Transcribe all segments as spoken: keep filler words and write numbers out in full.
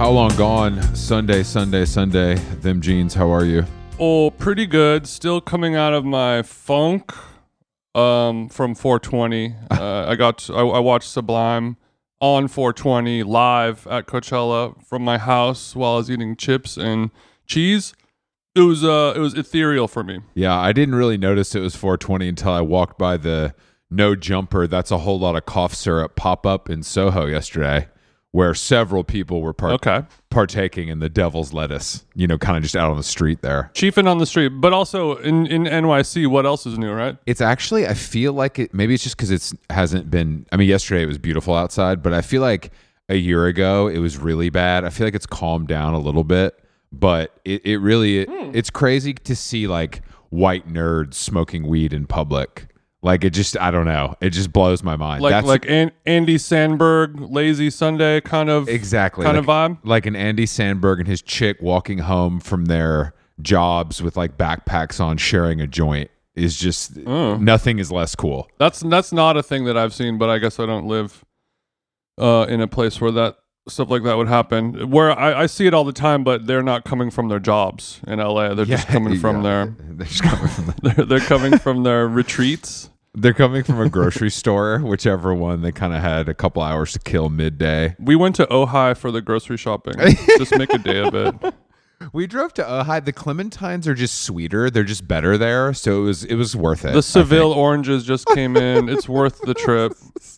How long gone? Sunday, Sunday, Sunday. Them jeans, how are you? Oh, pretty good. Still coming out of my funk um, from four twenty. Uh, I got I, I watched Sublime on four twenty live at Coachella from my house while I was eating chips and cheese. It was uh it was ethereal for me. Yeah, I didn't really notice it was four twenty until I walked by the No Jumper, That's a Whole Lot of Cough Syrup pop-up in Soho yesterday, where several people were part- Okay. partaking in the devil's lettuce, you know, kind of just out on the street there. Chiefing on the street, but also in, in N Y C, what else is new, right? It's actually, I feel like it, maybe it's just because it's hasn't been, I mean, yesterday it was beautiful outside, but I feel like a year ago it was really bad. I feel like it's calmed down a little bit, but it, it really, it, Hmm. it's crazy to see like white nerds smoking weed in public. Like it just, I don't know. It just blows my mind. Like That's like An- Andy Sandberg, Lazy Sunday kind of exactly kind like, of vibe. Like an Andy Sandberg and his chick walking home from their jobs with like backpacks on, sharing a joint is just Oh. nothing is less cool. That's that's not a thing that I've seen, but I guess I don't live uh, in a place where that stuff like that would happen. Where I, I see it all the time, but they're not coming from their jobs in L A. They're just coming from yeah. their They're just coming from the, they're, they're coming from their retreats. they're coming from a grocery store, whichever one. They kind of had a couple hours to kill midday. We went to Ojai for the grocery shopping. Just make a day of it. We drove to Ojai. The clementines are just sweeter. They're just better there, so it was it was worth it. The I Seville think. oranges just came in. It's worth the trip.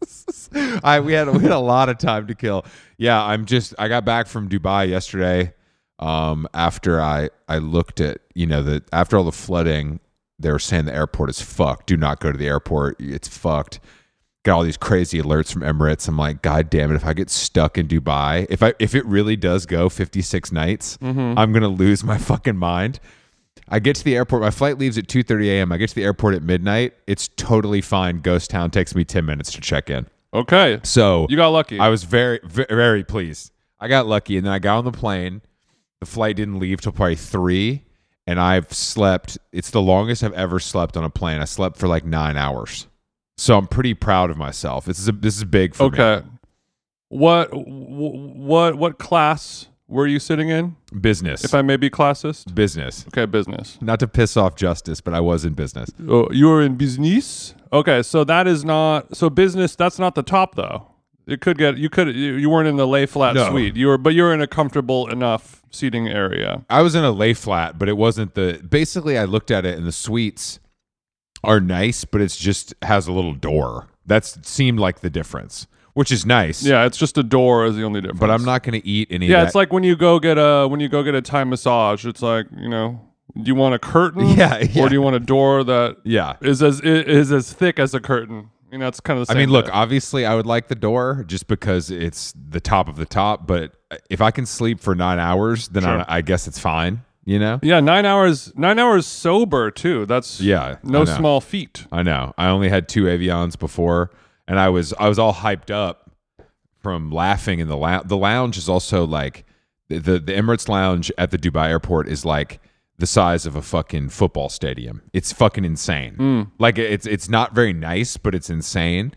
I we had we had a lot of time to kill. Yeah, I'm just I got back from Dubai yesterday. Um, after I I looked at you know the after all the flooding, they were saying the airport is fucked. Do not go to the airport. It's fucked. Got all these crazy alerts from Emirates. I'm like, God damn it! If I get stuck in Dubai, if I if it really does go fifty-six nights, Mm-hmm. I'm gonna lose my fucking mind. I get to the airport. My flight leaves at two thirty a.m. I get to the airport at midnight. It's totally fine. Ghost town takes me ten minutes to check in. Okay, So you got lucky. I was very, very, very pleased. I got lucky, and then I got on the plane. The flight didn't leave till probably three, and I've slept. It's the longest I've ever slept on a plane. I slept for like nine hours, so I'm pretty proud of myself. This is a, this is big for me. Okay. What wh- what what class were you sitting in? Business, If I may be classist. business. Okay, business. Not to piss off justice, but I was in business. Oh, you were in business? Okay, so that is not so business, that's not the top though. It could get you could you, you weren't in the lay flat No. suite. You were but you were in a comfortable enough seating area. I was in a lay flat, but it wasn't the. Basically, I looked at it, and the suites are nice, but it's just has a little door. That's seemed like the difference, which is nice. Yeah, it's just a door is the only difference. But I'm not going to eat any. Yeah, of it's that. like when you go get a when you go get a Thai massage, it's like, you know, do you want a curtain? Yeah, yeah. Or do you want a door that yeah. is as is as thick as a curtain? You know, it's kind of the I same mean, look, bit. obviously, I would like the door just because it's the top of the top. But if I can sleep for nine hours, then Sure. I, I guess it's fine. You know? Yeah, nine hours nine hours sober too. That's Yeah, no I know. small feat. I know. I only had two Avions before, and I was I was all hyped up from laughing in the lounge. The lounge is also like the, the the Emirates lounge at the Dubai airport is like the size of a fucking football stadium. It's fucking insane. Mm. Like it's it's not very nice, but it's insane.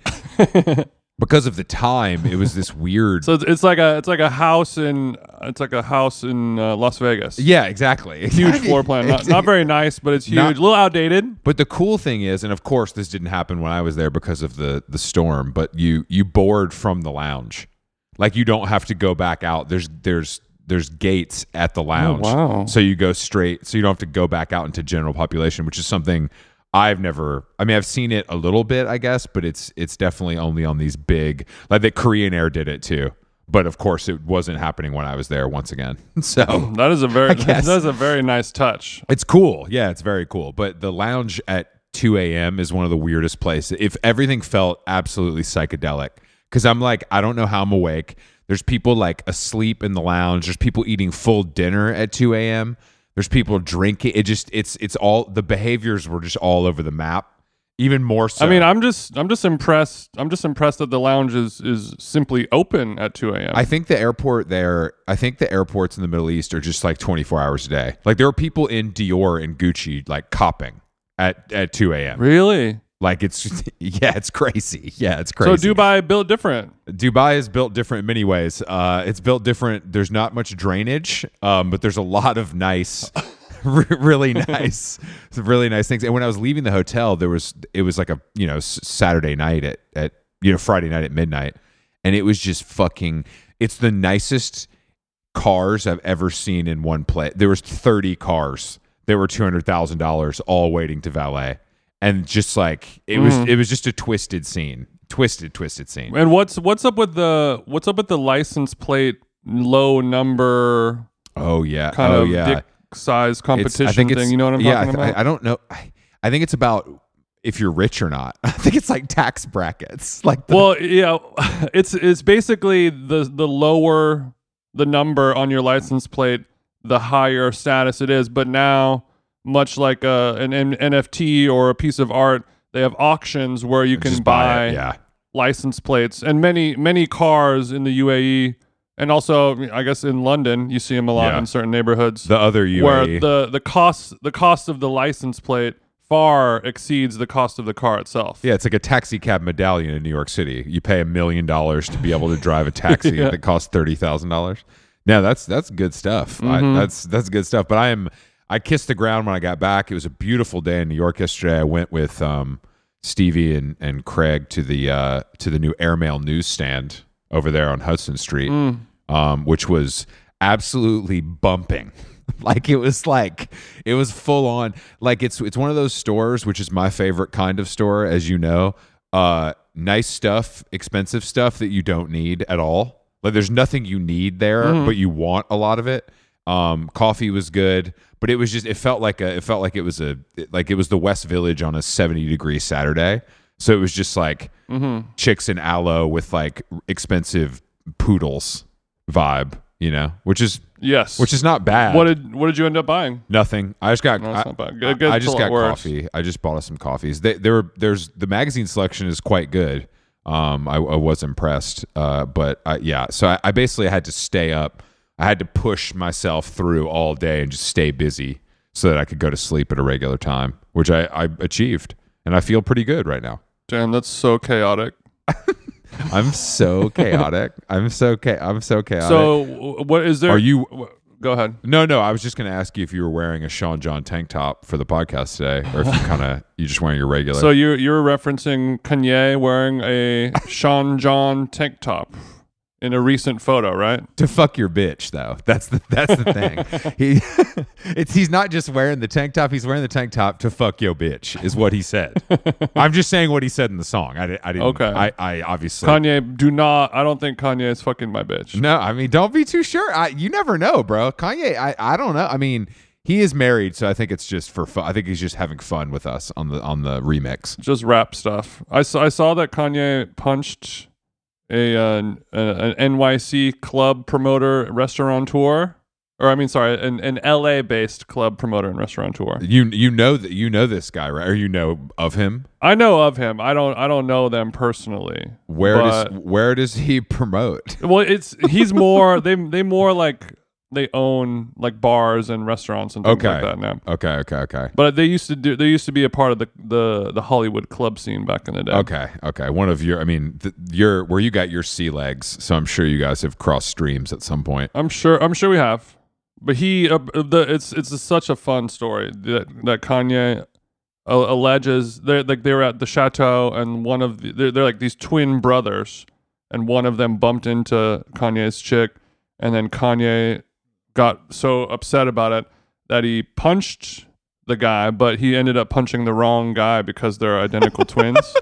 Because of the time, it was this weird. So it's, it's like a it's like a house in it's like a house in uh, Las Vegas. yeah, exactly. Huge floor plan. Not, not very nice, but it's huge. Not- a little outdated. But the cool thing is, and of course this didn't happen when I was there because of the the storm, but you you board from the lounge. Like you don't have to go back out. There's there's there's gates at the lounge. wow. So you go straight, so you don't have to go back out into general population, which is something I've never I mean I've seen it a little bit, I guess, but it's it's definitely only on these big, like the Korean Air did it too. But of course it wasn't happening when I was there once again. So That is a very guess. that is a very nice touch. it's cool. Yeah, it's very cool. But the lounge at two a.m. is one of the weirdest places. If everything felt absolutely psychedelic, because I'm like, I don't know how I'm awake. There's people like asleep in the lounge. There's people eating full dinner at two a.m. There's people drinking. It just, it's, it's all, the behaviors were just all over the map. Even more so. I mean, I'm just I'm just impressed. I'm just impressed that the lounge is is simply open at two a.m. I think the airport there, I think the airports in the Middle East are just like twenty-four hours a day. Like there are people in Dior and Gucci like copping at, at two a.m. Really? Like it's yeah, it's crazy. Yeah, it's crazy. So Dubai built different. Dubai is built different in many ways. Uh, it's built different. There's not much drainage, um, but there's a lot of nice, really nice, some really nice things. And when I was leaving the hotel, there was it was like a you know Saturday night at at you know Friday night at midnight, and it was just fucking. It's the nicest cars I've ever seen in one place. There was thirty cars. There were two hundred thousand dollars all waiting to valet. And just like it was, Mm. it was just a twisted scene, twisted, twisted scene. And what's what's up with the what's up with the license plate low number Oh yeah, kind oh of yeah. dick size It's- competition I think it's, thing? You know what I'm yeah, talking I, about? I, I don't know. I, I think it's about if you're rich or not. I think it's like tax brackets. Like the, Well, yeah, it's it's basically the the lower the number on your license plate, the higher status it is. But now, much like uh, an N- NFT or a piece of art, they have auctions where you can just buy it. Yeah, license plates, and many many cars in the U A E, and also I guess in London, you see them a lot Yeah. in certain neighborhoods. the other U A E. where the the cost the cost of the license plate far exceeds the cost of the car itself. Yeah, it's like a taxi cab medallion in New York City. You pay a million dollars to be able to drive a taxi Yeah. that costs thirty thousand dollars. Now that's that's good stuff. I, Mhm. that's that's good stuff. But I am I kissed the ground when I got back. It was a beautiful day in New York yesterday. I went with um, Stevie and, and Craig to the uh, to the new Airmail newsstand over there on Hudson Street, Mm. um, which was absolutely bumping. Like it was like it was full on. Like it's it's one of those stores, which is my favorite kind of store, as you know. Uh, nice stuff, expensive stuff that you don't need at all. Like there's nothing you need there, Mhm. but you want a lot of it. Um, coffee was good, but it was just it felt like a it felt like it was a like it was the West Village on a seventy degree Saturday. So it was just like Mhm. chicks in aloe with like expensive poodles vibe, you know, which is Yes. which is not bad. what did what did you end up buying? Nothing. I just got. No, it's I, not bad. It I- gets I a just lot got worse. coffee. I just bought us some coffees. They, there were. There's the magazine selection is quite good. Um, I, I was impressed. Uh, but I, yeah. So I, I basically had to stay up. I had to push myself through all day and just stay busy so that I could go to sleep at a regular time, which I, I achieved, and I feel pretty good right now. Damn, that's so chaotic. I'm so chaotic. I'm so cha- I'm so chaotic. So w- what is there? are you? w- Go ahead. No, no. I was just going to ask you if you were wearing a Sean John tank top for the podcast today, or if you kind of you just wearing your regular. So you're you're referencing Kanye wearing a Sean John tank top in a recent photo, right? to fuck your bitch, though. That's the that's the thing. he it's he's not just wearing the tank top. He's wearing the tank top to fuck your bitch, is what he said. I'm just saying what he said in the song. I, di- I didn't. Okay. I, I obviously. Kanye, do not. I don't think Kanye is fucking my bitch. No, I mean, don't be too sure. I, you never know, bro. Kanye, I, I don't know. I mean, he is married, so I think it's just for fun. I think he's just having fun with us on the on the remix. Just rap stuff. I saw I saw that Kanye punched a, uh, an, an N Y C club promoter restaurateur, or I mean, sorry, an, an L A based club promoter and restaurateur. You you know that you know this guy, right? Or you know of him? I know of him. I don't. I don't know them personally. Where but, does where does he promote? Well, it's he's more. They they more like they own like bars and restaurants and things Okay. like that now. Okay, okay, okay. But they used to do. They used to be a part of the the, the Hollywood club scene back in the day. Okay, okay. One of your, I mean, th- your where you got your sea legs, so I'm sure you guys have crossed streams at some point. I'm sure. I'm sure we have. But he, uh, the it's it's a, such a fun story that that Kanye uh, alleges they like they were at the chateau and one of the, they're, they're like these twin brothers and one of them bumped into Kanye's chick and then Kanye got so upset about it that he punched the guy, but he ended up punching the wrong guy because they're identical twins.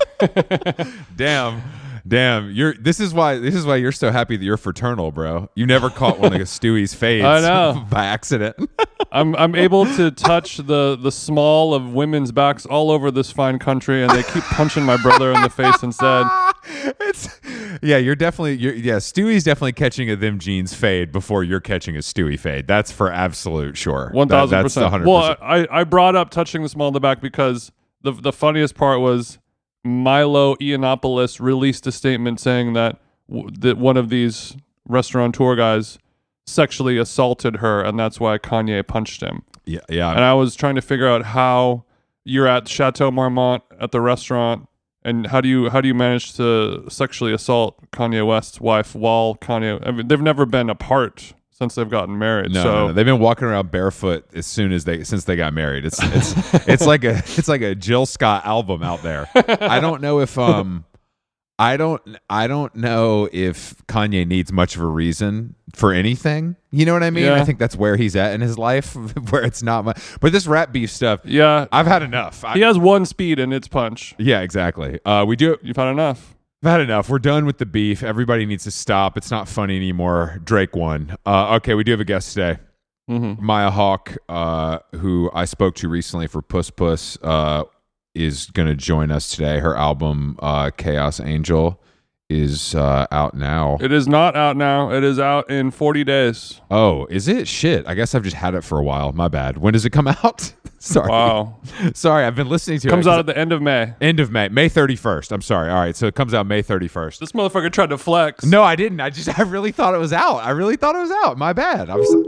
Damn, damn. You're. This is why. This is why you're so happy that you're fraternal, bro. You never caught one of Stewie's fades. I know. by accident. I'm I'm able to touch the the small of women's backs all over this fine country, and they keep punching my brother in the face instead. It's yeah. You're definitely. You're, yeah. Stewie's definitely catching a them jeans fade before you're catching a Stewie fade. That's for absolute sure. One That- thousand That's the percent. hundred Well, percent. I I brought up touching the small of the back because the the funniest part was Milo Yiannopoulos released a statement saying that w- that one of these restaurateur guys sexually assaulted her, and that's why Kanye punched him. Yeah. Yeah. And I was trying to figure out how you're at Chateau Marmont at the restaurant, and how do you how do you manage to sexually assault Kanye West's wife while Kanye? I mean, they've never been apart since they've gotten married. No, so no, no, they've been walking around barefoot as soon as they since they got married. It's it's it's like a it's like a Jill Scott album out there. I don't know if um I don't I don't know if Kanye needs much of a reason for anything. You know what I mean? Yeah. I think that's where he's at in his life, where it's not much. But this rap beef stuff, yeah, I've had enough. I, he has one speed and it's punch. yeah, exactly. Uh, we do. You've had enough. I've had enough. We're done with the beef. Everybody needs to stop. It's not funny anymore. Drake won. Uh, okay, we do have a guest today. Mm-hmm. Maya Hawke, uh, who I spoke to recently for Puss Puss, uh, is going to join us today. Her album, uh, Chaos Angel, is uh, out now. It is not out now. It is out in forty days. Oh, is it? Shit. I guess I've just had it for a while. My bad. When does it come out? Sorry. Wow. Sorry, I've been listening to it. Comes it. out at the end of May. End of May. May thirty-first. I'm sorry. All right, so it comes out May thirty-first. This motherfucker tried to flex. No, I didn't. I just I really thought it was out. I really thought it was out. My bad. I'm so-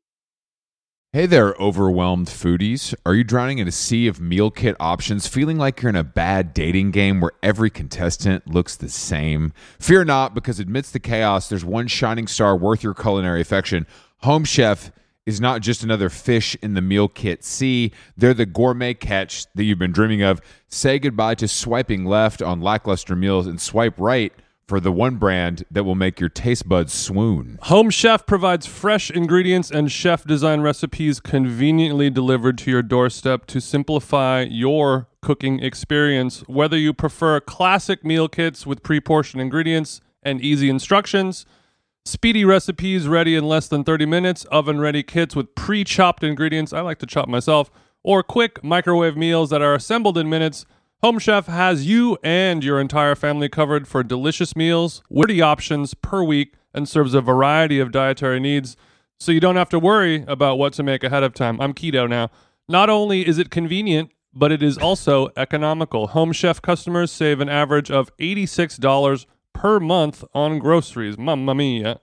Hey there, overwhelmed foodies. Are you drowning in a sea of meal kit options, feeling like you're in a bad dating game where every contestant looks the same? Fear not, because amidst the chaos, there's one shining star worth your culinary affection. Home Chef is not just another fish in the meal kit sea. They're the gourmet catch that you've been dreaming of. Say goodbye to swiping left on lackluster meals and swipe right for the one brand that will make your taste buds swoon. Home Chef provides fresh ingredients and chef-design recipes conveniently delivered to your doorstep to simplify your cooking experience. Whether you prefer classic meal kits with pre-portioned ingredients and easy instructions, speedy recipes ready in less than thirty minutes, oven-ready kits with pre-chopped ingredients, I like to chop myself, or quick microwave meals that are assembled in minutes, Home Chef has you and your entire family covered for delicious meals, witty options per week, and serves a variety of dietary needs, so you don't have to worry about what to make ahead of time. I'm keto now. Not only is it convenient, but it is also economical. Home Chef customers save an average of eighty-six dollars per month on groceries. Mamma mia.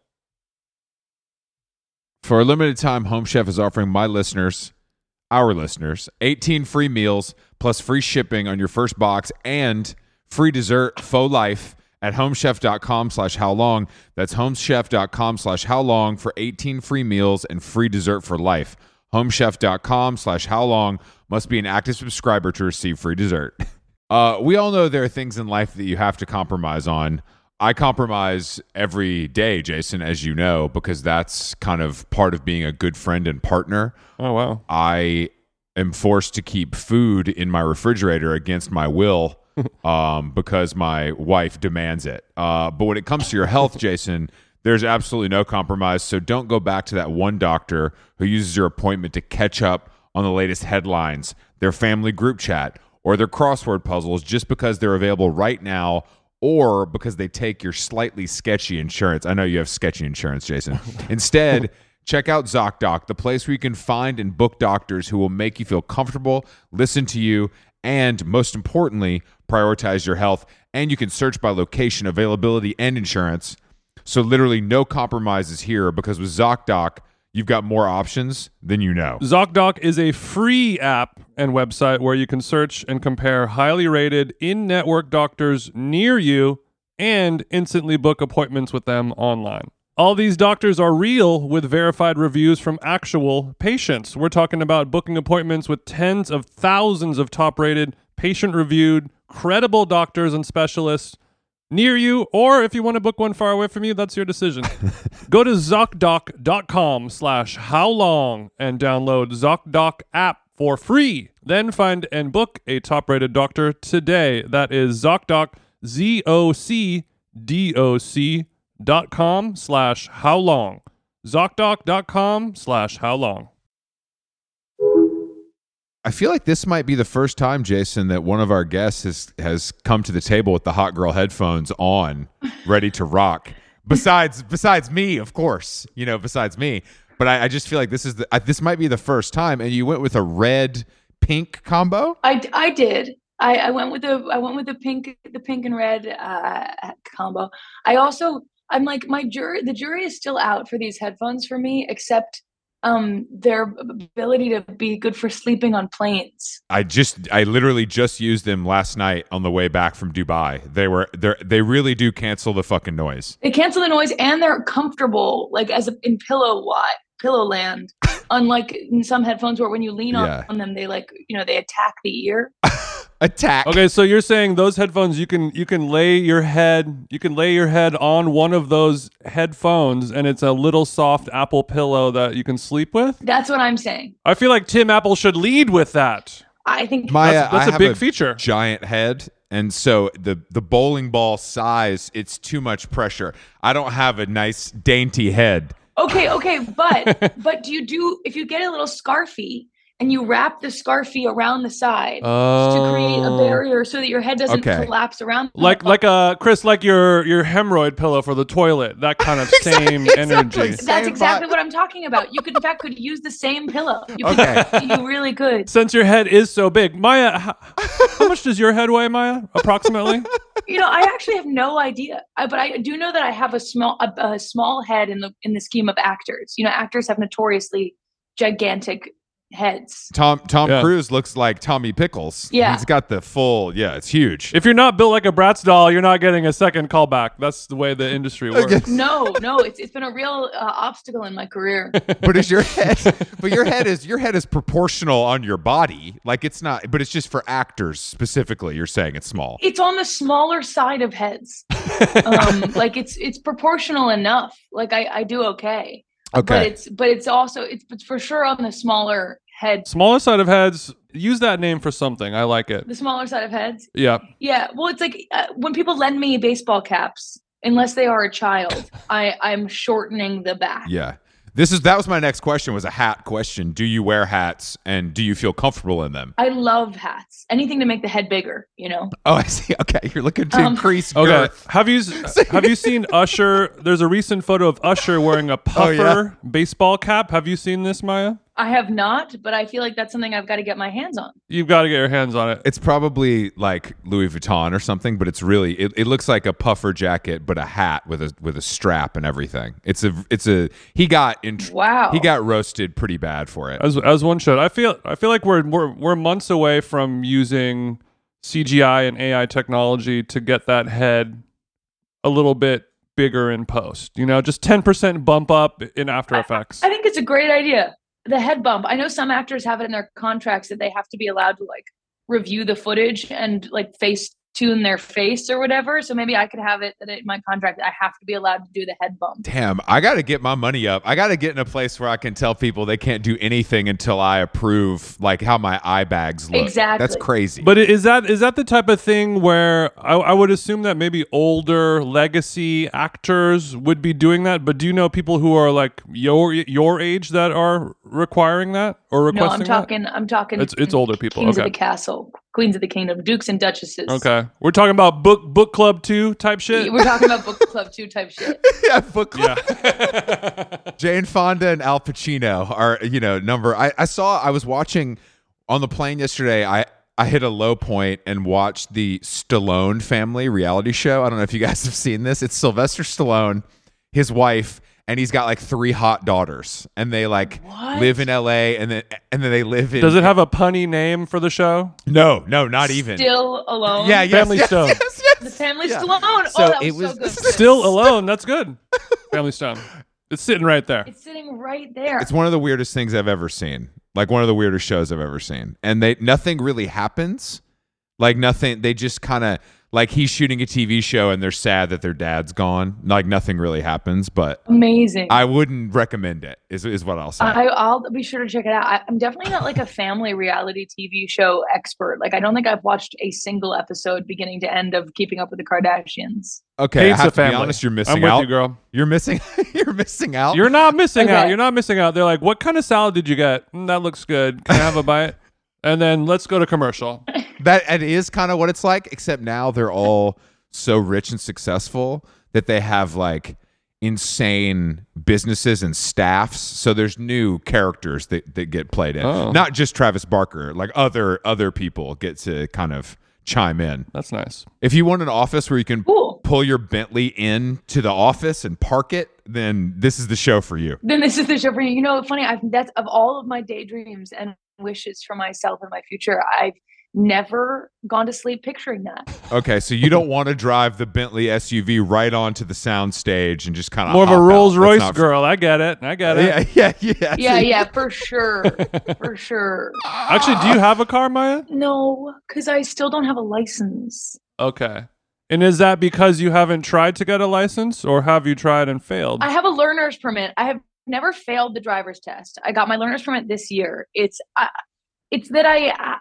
For a limited time, Home Chef is offering my listeners, our listeners, eighteen free meals plus free shipping on your first box and free dessert faux life at homechef.com slash how long. That's homechef.com slash how long for eighteen free meals and free dessert for life. Homechef.com slash how long. Must be an active subscriber to receive free dessert. Uh, we all know there are things in life that you have to compromise on. I compromise every day, Jason, as you know, because that's kind of part of being a good friend and partner. Oh, wow. I am forced to keep food in my refrigerator against my will um, because my wife demands it. Uh, but when it comes to your health, Jason, there's absolutely no compromise. So don't go back to that one doctor who uses your appointment to catch up on the latest headlines, their family group chat, or their crossword puzzles just because they're available right now or because they take your slightly sketchy insurance. I know you have sketchy insurance, Jason. Instead, check out ZocDoc, the place where you can find and book doctors who will make you feel comfortable, listen to you, and most importantly, prioritize your health. And you can search by location, availability, and insurance. So literally no compromises here, because with ZocDoc, you've got more options than you know. ZocDoc is a free app and website where you can search and compare highly rated in-network doctors near you and instantly book appointments with them online. All these doctors are real with verified reviews from actual patients. We're talking about booking appointments with tens of thousands of top-rated, patient-reviewed, credible doctors and specialists near you, or if you want to book one far away from you, that's your decision. Go to ZocDoc.com slash how long and download ZocDoc app for free. Then find and book a top-rated doctor today. That is ZocDoc, Z O C D O C dot com slash how long. ZocDoc.com slash how long. I feel like this might be the first time, Jason, that one of our guests has, has come to the table with the Hot Girl headphones on, ready to rock. Besides, besides me, of course, you know, besides me. But I, I just feel like this is the, I, this might be the first time. And you went with a red pink combo. I, I did. I, I went with the I went with the pink the pink and red uh, combo. I also I'm like my jury the jury is still out for these headphones for me, except um their ability to be good for sleeping on planes. I just, I literally just used them last night on the way back from Dubai. They were, they they really do cancel the fucking noise. They cancel the noise and they're comfortable, like as a, in pillow what pillow land. Unlike in some headphones where when you lean on, Yeah. on them, they like you know they attack the ear. Attack. Okay, so you're saying those headphones you can you can lay your head you can lay your head on one of those headphones and it's a little soft Apple pillow that you can sleep with? That's what I'm saying. I feel like Tim Apple should lead with that. I think My, That's, that's I a have big feature. Giant head. And so the the bowling ball size, it's too much pressure. I don't have a nice dainty head. okay, okay, but but do you do if you get a little scarfy and you wrap the scarfie around the side to create a Oh. barrier so that your head doesn't Okay. collapse around the Like phone. like a Chris, like your your hemorrhoid pillow for the toilet. That kind of same Exactly, energy. exactly. That's Same exactly vibe. what I'm talking about. You could, in fact, could use the same pillow. You could, Okay. you really could. Since your head is so big, Maya, how, how much does your head weigh, Maya? Approximately. You know, I actually have no idea, I, but I do know that I have a small a, a small head in the in the scheme of actors. You know, actors have notoriously gigantic heads. Tom Tom Yeah. Cruise looks like Tommy Pickles. Yeah. He's got the full, yeah, it's huge. If you're not built like a Bratz doll, you're not getting a second callback. That's the way the industry works. No, no, it's it's been a real uh, obstacle in my career. But is your head but your head is your head is proportional on your body. Like it's not, but it's just for actors specifically. You're saying it's small. It's on the smaller side of heads. Um, like it's it's proportional enough. Like I I do okay. But Okay. it's but it's also it's, it's for sure on the smaller head, Smaller side of heads. Use that name for something. I like it. the smaller side of heads. Yeah. Yeah, well, it's like uh, when people lend me baseball caps, unless they are a child, I I'm shortening the back. Yeah. This is that was my next question was a hat question. Do you wear hats and do you feel comfortable in them? I love hats. Anything to make the head bigger, you know. Oh, I see. Okay. You're looking to Um, increase Okay. girth. Have you have you seen Usher? There's a recent photo of Usher wearing a puffer Oh, yeah? baseball cap. Have you seen this, Maya? I have not, but I feel like that's something I've got to get my hands on. You've got to get your hands on it. It's probably like Louis Vuitton or something, but it's really it, it looks like a puffer jacket, but a hat with a with a strap and everything. It's a it's a he got in Wow. he got roasted pretty bad for it. As as one should. I feel I feel like we're we're we're months away from using C G I and A I technology to get that head a little bit bigger in post. You know, just ten percent bump up in After Effects. I think it's a great idea. The head bump. I know some actors have it in their contracts that they have to be allowed to like review the footage and like face tune their face or whatever. So maybe I could have it that in my contract I have to be allowed to do the head bump. Damn, I got to get my money up. I got to get in a place where I can tell people they can't do anything until I approve like how my eye bags look. Exactly. That's crazy. But is that is that the type of thing where I, I would assume that maybe older legacy actors would be doing that? But do you know people who are like your your age that are requiring that or No, requesting I'm that? talking I'm talking It's it's older people. Kings Okay. of the Castle, Queens of the Kingdom, Dukes and Duchesses. Okay. We're talking about book book club two type shit. We're talking about book club two type shit. yeah, book club. Yeah. Jane Fonda and Al Pacino are, you know, number. I, I saw, I was watching on the plane yesterday. I, I hit a low point and watched the Stallone family reality show. I don't know if you guys have seen this. It's Sylvester Stallone, his wife, and he's got like three hot daughters, and they like What? live in L A, and then and then they live in. Does it have a punny name for the show? No, no, not even. Still alone. yeah, yes, Family yes, Stone. yes, yes. The Family Yeah. Stallone. So oh, that was, it was- so good. Still alone. That's good. Family Stone. It's sitting right there. It's sitting right there. It's one of the weirdest things I've ever seen. Like one of the weirdest shows I've ever seen. And they nothing really happens. Like nothing. They just kind of like he's shooting a T V show and they're sad that their dad's gone. Like nothing really happens. But Amazing. I wouldn't recommend it. Is is what I'll say. I, I'll be sure to check it out. I, I'm definitely not like a family reality T V show expert. Like I don't think I've watched a single episode beginning to end of Keeping Up with the Kardashians. okay, Hates I have the to be family. honest. You're missing I'm with out. you, girl. You're missing. You're missing out. You're not missing out. Okay. You're not missing out. They're like, what kind of salad did you get? Mm, that looks good. Can I have a bite? And then let's go to commercial. That it is kind of what it's like, except now they're all so rich and successful that they have like insane businesses and staffs. So there's new characters that, that get played in. Oh. Not just Travis Barker, like other other people get to kind of chime in. That's nice. If you want an office where you can Cool. pull your Bentley in to the office and park it, then this is the show for you. Then this is the show for you. You know, funny. I've that's of all of my daydreams and wishes for myself and my future. I've never gone to sleep picturing that. Okay, so you don't want to drive the Bentley S U V right onto the sound stage and just kind of More of a Rolls Royce girl. I get it. I get it. Yeah, yeah, yeah. Yeah, yeah, for sure, for sure. Actually, do you have a car, Maya? No, because I still don't have a license. Okay. And is that because you haven't tried to get a license, or have you tried and failed? I have a learner's permit. I have never failed the driver's test. I got my learner's permit this year. It's uh, it's that I, I,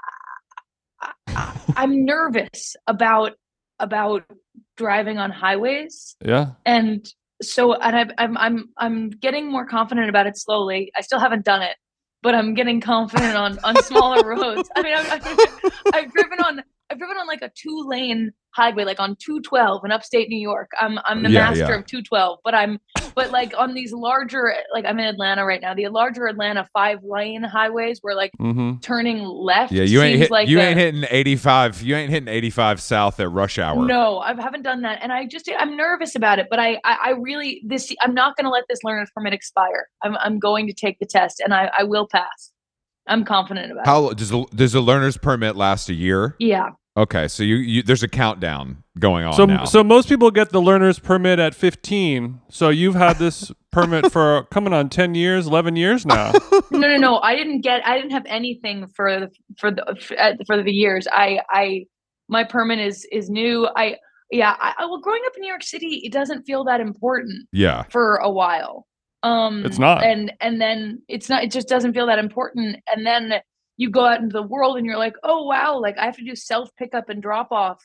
I I'm nervous about about driving on highways, Yeah. and so and I've, I'm I'm I'm getting more confident about it slowly. I still haven't done it, but I'm getting confident on on smaller roads. I mean, I've, I've, I've driven on I've driven on like a two lane highway, like on two twelve in upstate New York. I'm I'm the Yeah, master yeah. of two twelve, but I'm but like on these larger, like I'm in Atlanta right now, the larger Atlanta five lane highways where like Mm-hmm. turning left. Yeah, you ain't seems hit, like you a- ain't hitting eighty-five. You ain't hitting eighty-five south at rush hour. No, I haven't done that, and I just I'm nervous about it. But I I, I really this I'm not going to let this learner's permit expire. I'm I'm going to take the test, and I I will pass. I'm confident about it. How does a, does a learner's permit last a year? Yeah. Okay, so you, you there's a countdown going on So, now. so most people get the learner's permit at fifteen. So you've had this permit for coming on ten years, eleven years now. No, no, no. I didn't get. I didn't have anything for the for the for the years. I I my permit is is new. I yeah. I, I well, growing up in New York City, it doesn't feel that important yeah. for a while. Um, It's not. and and then it's not. It just doesn't feel that important. And then you go out into the world, and you're like, oh wow, like I have to do self pickup and drop off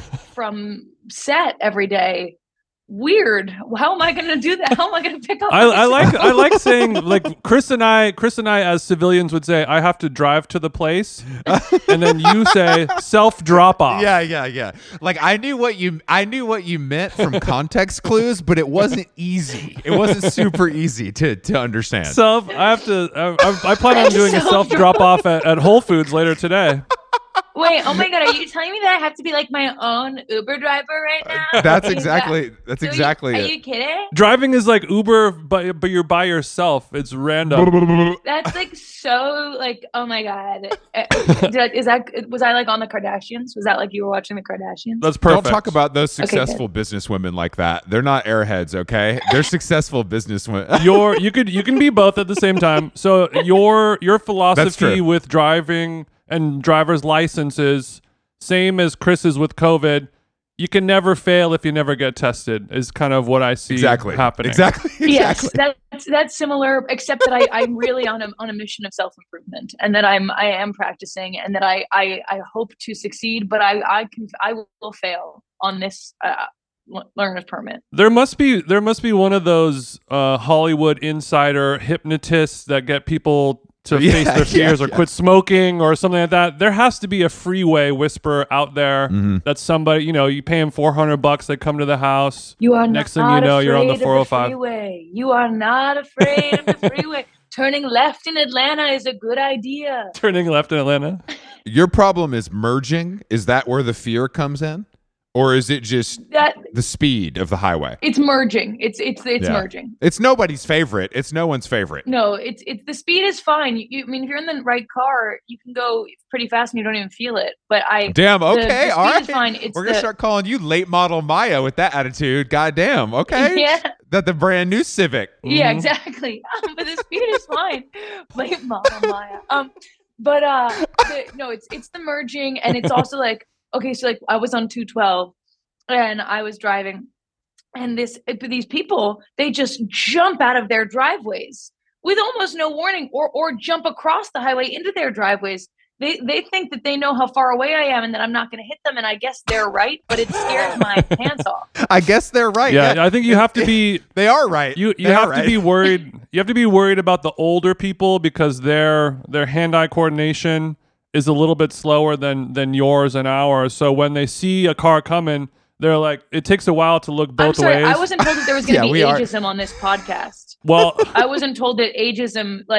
from set every day. Weird. How am I going to do that? How am I going to pick up? I, I myself? like I like saying, like Chris and I Chris and I as civilians would say, I have to drive to the place, and then you say self drop off. Yeah, yeah, yeah. Like I knew what you I knew what you meant from context clues, but it wasn't easy. It wasn't super easy to to understand. Self. I have to. I, I, I plan on doing a self drop off at, at Whole Foods later today. Wait, oh my god, are you telling me that I have to be like my own Uber driver right now? that's Is exactly that- that's so you- exactly Are it. you kidding? Driving is like Uber, but but you're by yourself. It's random. That's like so like oh my god. Uh, did I- Is that was I like on the Kardashians? Was that like you were watching the Kardashians? That's perfect. Don't talk about those Okay, successful businesswomen like that. They're not airheads, okay? They're successful businesswomen. your you could you can be both at the same time. So your your philosophy true. with driving and driver's licenses, same as Chris's with COVID. You can never fail if you never get tested. Is kind of what I see exactly. happening. Exactly. Yes, Exactly. that's that's similar, except that I, I'm really on a on a mission of self improvement, and that I'm I am practicing, and that I I, I hope to succeed, but I I can I will fail on this uh, l- learner's permit. There must be there must be one of those uh, Hollywood insider hypnotists that get people to Yeah, face their yeah, fears or yeah. quit smoking or something like that. There has to be a freeway whisperer out there Mhm. that somebody, you know, you pay them four hundred bucks, they come to the house. You are Next not thing you know, you're on the afraid of four oh five. freeway. You are not afraid of the freeway. Turning left in Atlanta is a good idea. Turning left in Atlanta. Your problem is merging. Is that where the fear comes in? Or is it just That the speed of the highway? it's merging. It's it's it's Yeah. merging. It's nobody's favorite. It's no one's favorite. No, it's it's the speed is fine. You, you I mean, if you're in the right car, you can go pretty fast and you don't even feel it. But I Damn, the- okay, the all speed right. is fine. It's We're going to the- start calling you late model Maya with that attitude. God damn, okay? Yeah. That the brand new Civic. Yeah, Mhm. exactly. Um, but the speed is fine. Late model Maya. Um, but uh, the, no, it's it's the merging, and it's also like okay, so like I was on two twelve, and I was driving, and this these people they just jump out of their driveways with almost no warning, or or jump across the highway into their driveways. They they think that they know how far away I am and that I'm not going to hit them, and I guess they're right, but it scares my pants off. I guess they're right. Yeah, I think you have to be They are right. you you They are have right. to be worried. You have to be worried about the older people because their their hand-eye coordination is a little bit slower than than yours and ours. So when they see a car coming, they're like, it takes a while to look I'm both sorry, ways. I wasn't told that there was going to Yeah, be we are. ageism on this podcast. Well, I wasn't told that ageism, like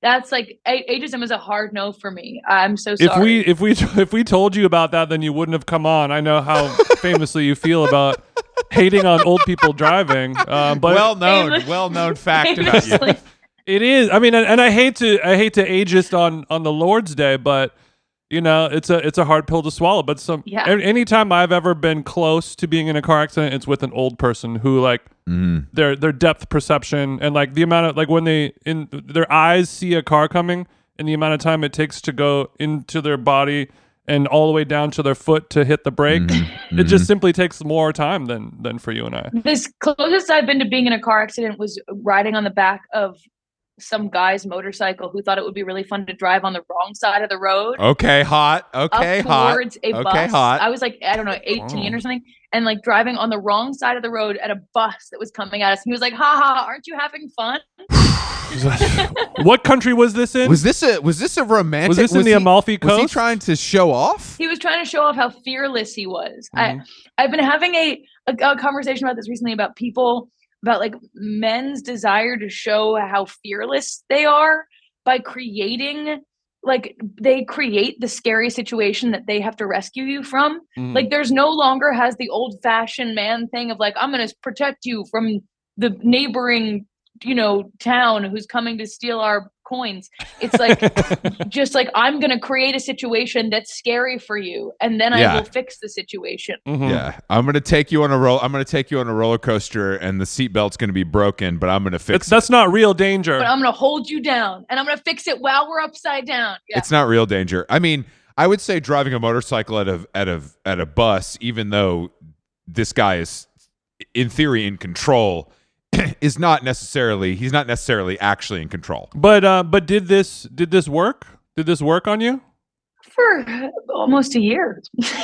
that's like a- ageism is a hard no for me. I'm so If sorry. we if we if we told you about that, then you wouldn't have come on. I know how famously you feel about hating on old people driving. Um, but well known, Famous- well known fact about you. famously- it is. I mean, and, and I hate to I hate to ageist on on the Lord's Day, but you know, it's a it's a hard pill to swallow. But some Yeah. a- anytime I've ever been close to being in a car accident, it's with an old person who like Mm. their their depth perception and like the amount of like when they in their eyes see a car coming and the amount of time it takes to go into their body and all the way down to their foot to hit the brake. Mm-hmm. It just simply takes more time than than for you and I. This closest I've been to being in a car accident was riding on the back of some guy's motorcycle who thought it would be really fun to drive on the wrong side of the road. Okay, hot. Okay, up hot. towards a Okay, bus. hot. I was like, I don't know, eighteen Oh. or something, and like driving on the wrong side of the road at a bus that was coming at us. And he was like, "Ha ha, aren't you having fun?" What country was this in? Was this a was this a romantic? Was this in the he, Amalfi Was he Coast? trying to show off? He was trying to show off how fearless he was. Mhm. I I've been having a, a a conversation about this recently about people about like men's desire to show how fearless they are by creating like they create the scary situation that they have to rescue you from. Mhm. Like there's no longer has the old fashioned man thing of like I'm going to protect you from the neighboring, you know, town who's coming to steal our coins. It's like just like I'm going to create a situation that's scary for you and then Yeah. I will fix the situation. Mhm. Yeah, I'm gonna take you on a roll. I'm gonna take you on a roller coaster, and the seatbelt's gonna be broken, but I'm gonna fix It's, that's not real danger. But I'm going to hold you down and I'm going to fix it while we're upside down. Yeah. It's not real danger. I mean, I would say driving a motorcycle at a at a at a bus, even though this guy is in theory in control, is not necessarily he's not necessarily actually in control. But uh, but did this did this work? Did this work on you? For almost a year.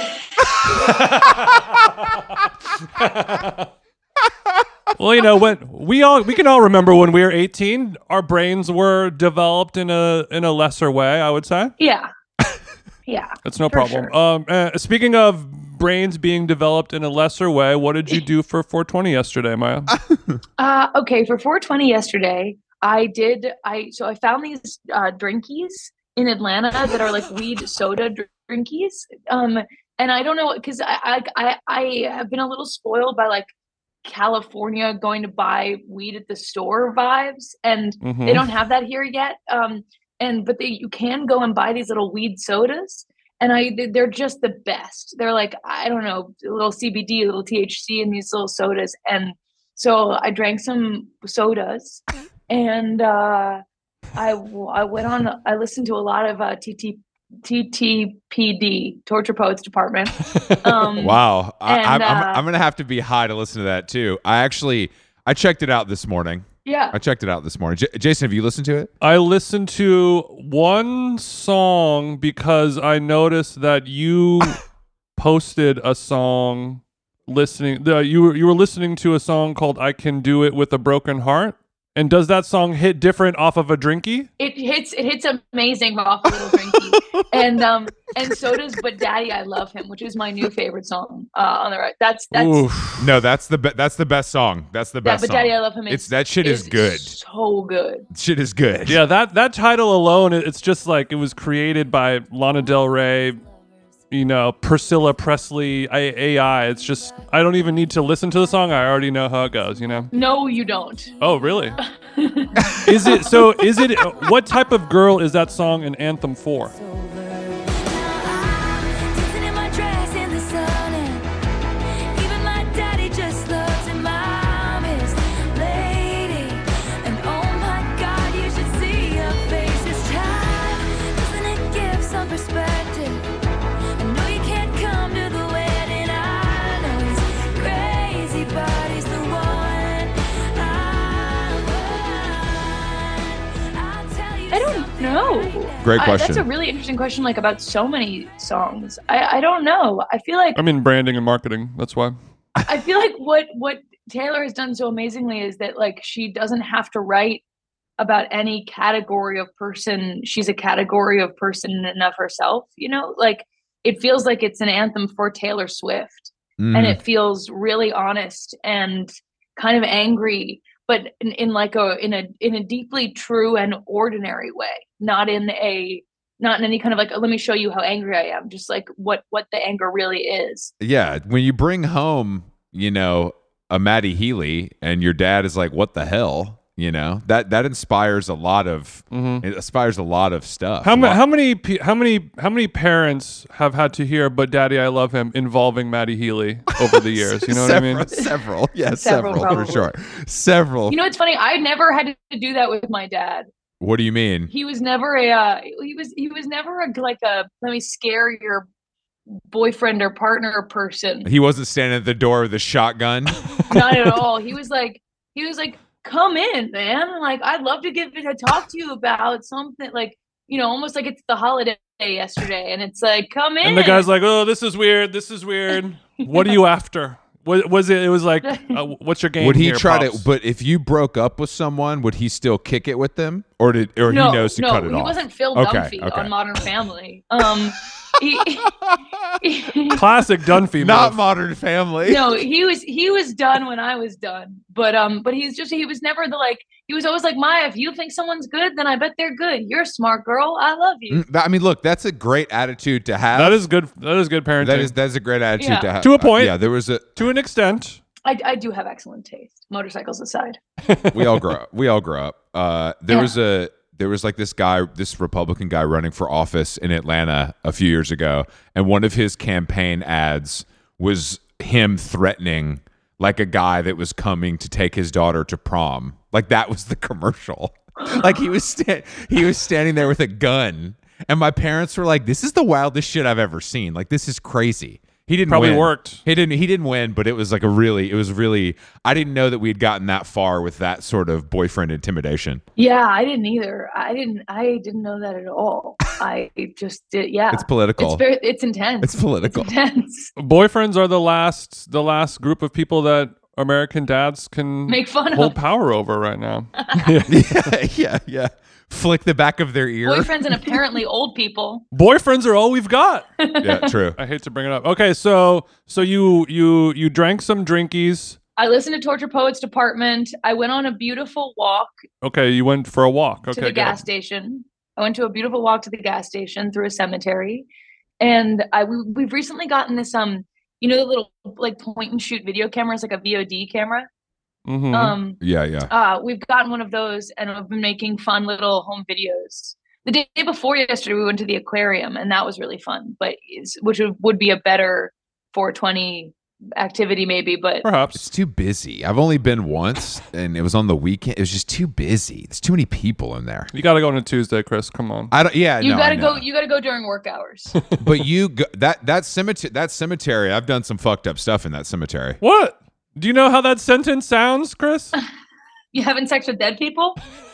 Well, you know, when we all we can all remember when we were eighteen, our brains were developed in a in a lesser way, I would say. Yeah. Yeah. That's no For problem. sure. Um, uh, speaking of brains being developed in a lesser way, what did you do for four twenty yesterday, Maya? Uh, okay, for four twenty yesterday, I did. I so I found these uh, drinkies in Atlanta that are like weed soda dr- drinkies. Um, and I don't know because I, I I I have been a little spoiled by like California going to buy weed at the store vibes, and Mhm. they don't have that here yet. Um, and but they you can go and buy these little weed sodas. And I, they- they're just the best. They're like, I don't know, a little C B D, a little T H C in these little sodas. And so I drank some sodas and uh, I, I went on, I listened to a lot of uh, T T, T T P D, Torture Poets Department. Um, Wow, I, And, I'm, I'm uh, I'm gonna have to be high to listen to that too. I actually I checked it out this morning. Yeah. I checked it out this morning. J- Jason, have you listened to it? I listened to one song because I noticed that you posted a song listening. The, you were you were listening to a song called "I Can Do It with a Broken Heart." And does that song hit different off of a drinky? It hits, it hits amazing off a little drinky. and, um, and so does But Daddy, I Love Him, which is my new favorite song uh, on the right. That's, that's, Oof. No, that's the be- that's the best song. That's the yeah, best But song. Daddy, I Love Him. Is, It's that shit is good. So good. Shit is good. Yeah, that that title alone, it- it's just like it was created by Lana Del Rey, you know, Priscilla Presley, A I. It's just I don't even need to listen to the song. I already know how it goes. You know. No, you don't. Oh, really? Is it so? Is it what type of girl is that song an anthem for? Dancing in my dress in the sun, and even my daddy just loves it. Mom is lady, and oh my God, you should see her face this time. Doesn't it give some perspective? I know you can't come to the wedding. I know he's crazy, but he's the one I want. I'll tell you I don't something know. right now. Great I- question. that's a really interesting question, like about so many songs. I, I don't know. I feel like I'm in branding and marketing. That's why. I feel like what what Taylor has done so amazingly is that like she doesn't have to write about any category of person. She's a category of person in and of herself. You know, like it feels like it's an anthem for Taylor Swift, Mm. and it feels really honest and kind of angry, but in, in like a in a in a deeply true and ordinary way, not in a not in any kind of like, let me show you how angry I am, just like what what the anger really is. Yeah, when you bring home, you know, a Maddie Healy, and your dad is like, "What the hell?" You know, that that inspires a lot of Mhm. it inspires a lot of stuff. How, A ma- lot- how many pe- how many how many parents have had to hear "But Daddy, I love him" involving Maddie Healy over the years? You know what I several, mean? Several, yeah, Several, several, for probably. sure. Several. You know, it's funny. I never had to do that with my dad. What do you mean? He was never a uh, he was he was never a like a let me scare your boyfriend or partner person. He wasn't standing at the door with a shotgun. Not at all. He was like he was like, come in, man. Like, I'd love to give to talk to you about something, like, you know, almost like it's the holiday yesterday, and it's like, come in. And the guy's like, "Oh, this is weird. This is weird. What are you after?" Was, was it? It was like, uh, "What's your game?" Would he here, try Pops? to? But if you broke up with someone, would he still kick it with them, or did, or no, he knows to no, cut it he off? wasn't Phil Okay, Dunphy okay. on Modern Family. Um, he, he- Classic Dunphy. Not move. Modern Family. no, he was he was done when I was done. But um, but he's just he was never the like he was always like, Maya, if you think someone's good, then I bet they're good. You're a smart girl. I love you. Mm, I mean, look, that's a great attitude to have. That is good. That is good parenting. that is that is a great attitude Yeah. to have. To a point. Uh, yeah, there was a. to an extent. I, I do have excellent taste. Motorcycles aside. We all grow up. We all grow up. Uh, there Yeah. was a. There was like this guy, this Republican guy running for office in Atlanta a few years ago, and one of his campaign ads was him threatening like a guy that was coming to take his daughter to prom. Like that was the commercial. Like he was sta- he was standing there with a gun, and my parents were like, "This is the wildest shit I've ever seen. Like this is crazy." He didn't Probably win. worked. He didn't. He didn't win, but it was like a really. It was really. I didn't know that we had gotten that far with that sort of boyfriend intimidation. Yeah, I didn't either. I didn't. I didn't know that at all. I just did. Yeah, It's political. It's very. It's intense. It's political. It's intense. Boyfriends are the last, the last group of people that American dads can Make fun hold of. power over right now. yeah, yeah, yeah. Flick the back of their ear. Boyfriends and apparently old people. Boyfriends are all we've got. Yeah, true. I hate to bring it up. Okay, so so you you you drank some drinkies. I listened to Torture Poets Department. I went on a beautiful walk Okay, you went for a walk. Okay, to the good. gas station. I went to a beautiful walk to the gas station through a cemetery, and I we, we've recently gotten this um you know the little like point and shoot video cameras, like a V O D camera. Mhm. Um, Yeah, yeah. uh, we've gotten one of those, and I've been making fun little home videos. The day before yesterday, we went to the aquarium, and that was really fun. But it's, which would, would be a better four twenty activity, maybe. But Perhaps. It's too busy. I've only been once, and it was on the weekend. It was just too busy. There's too many people in there. You got to go on a Tuesday, Chris. Come on. I don't. Yeah, you no, gotta I know. go. You gotta go during work hours. But you go, that that cemetery. That cemetery. I've done some fucked up stuff in that cemetery. What? Do you know how that sentence sounds, Chris? You having sex with dead people?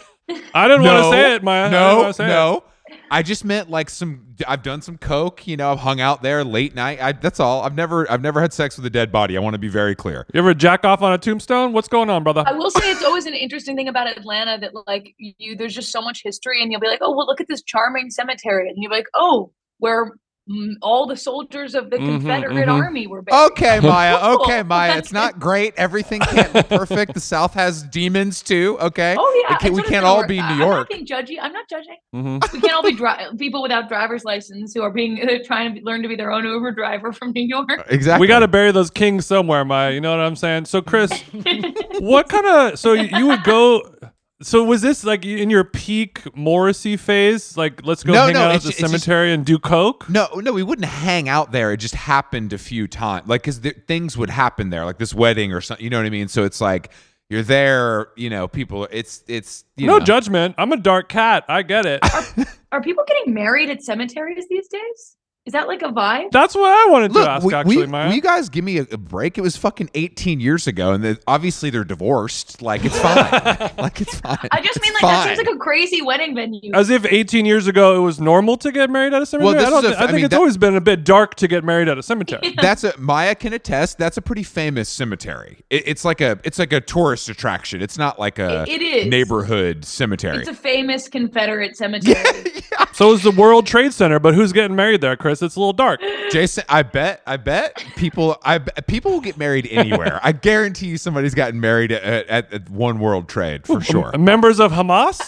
I didn't want to say it, Maya. I didn't No, wanna say it. no. I just meant like some. I've done some coke. You know, I've hung out there late night. I, that's all. I've never. I've never had sex with a dead body. I want to be very clear. You ever jack off on a tombstone? What's going on, brother? I will say it's always an interesting thing about Atlanta that like you, there's just so much history, and you'll be like, oh, well, look at this charming cemetery, and you'll be like, oh, where mm, all the soldiers of the Mhm, Confederate mhm. Army were buried. Okay, Maya. Cool. Okay, Maya. It's not great. Everything can't be perfect. The South has demons too. Okay. Oh yeah, It can- it's we what can't it's all gonna be work. New I- I'm York. not being judgy. I'm not judging. Mhm. We can't all be dri- people without driver's license who are being uh, trying to be, learn to be their own Uber driver from New York. Exactly. We got to bury those kings somewhere, Maya. You know what I'm saying? So, Chris, what kind of so you would go? So was this like in your peak Morrissey phase? Like, let's go No, hang no, out at it's the ju- it's just- cemetery and do coke? No, no, we wouldn't hang out there. It just happened a few times, like because things would happen there, like this wedding or something. You know what I mean? So it's like you're there. You know, people. It's it's you No know. judgment. I'm a dark cat. I get it. Are people getting married at cemeteries these days? Is that like a vibe? That's what I wanted to Look, ask. we, actually, we, Maya. will you guys give me a, a break? It was fucking eighteen years ago, and the, obviously they're divorced. Like it's fine. Like it's fine. I just It's mean like fine. that seems like a crazy wedding venue. As if eighteen years ago it was normal to get married at a cemetery. this I, don't is a- thi- I I think mean, it's that- always been a bit dark to get married at a cemetery. That's a Maya can attest. That's a pretty famous cemetery. It, it's like a it's like a tourist attraction. It's not like a It- it is. neighborhood cemetery. It's a famous Confederate cemetery. So is the World Trade Center, but who's getting married there, Chris? this. It's a little dark. Jason, I bet, I bet people, I bet people will get married anywhere. I guarantee you, somebody's gotten married at, at, at One World Trade for sure. Members of Hamas.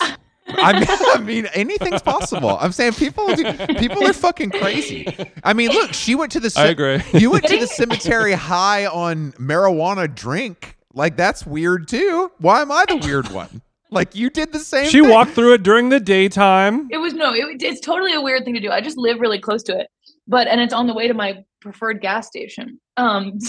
I mean, I mean, anything's possible. I'm saying people, do, people are fucking crazy. I mean, look, she went to the. I agree. You went to the cemetery high on marijuana drink. Like that's weird too. Why am I the weird one? Like you did the same. She thing. walked through it during the daytime. It was no, it, it's totally a weird thing to do. I just live really close to it, but and it's on the way to my preferred gas station. Um,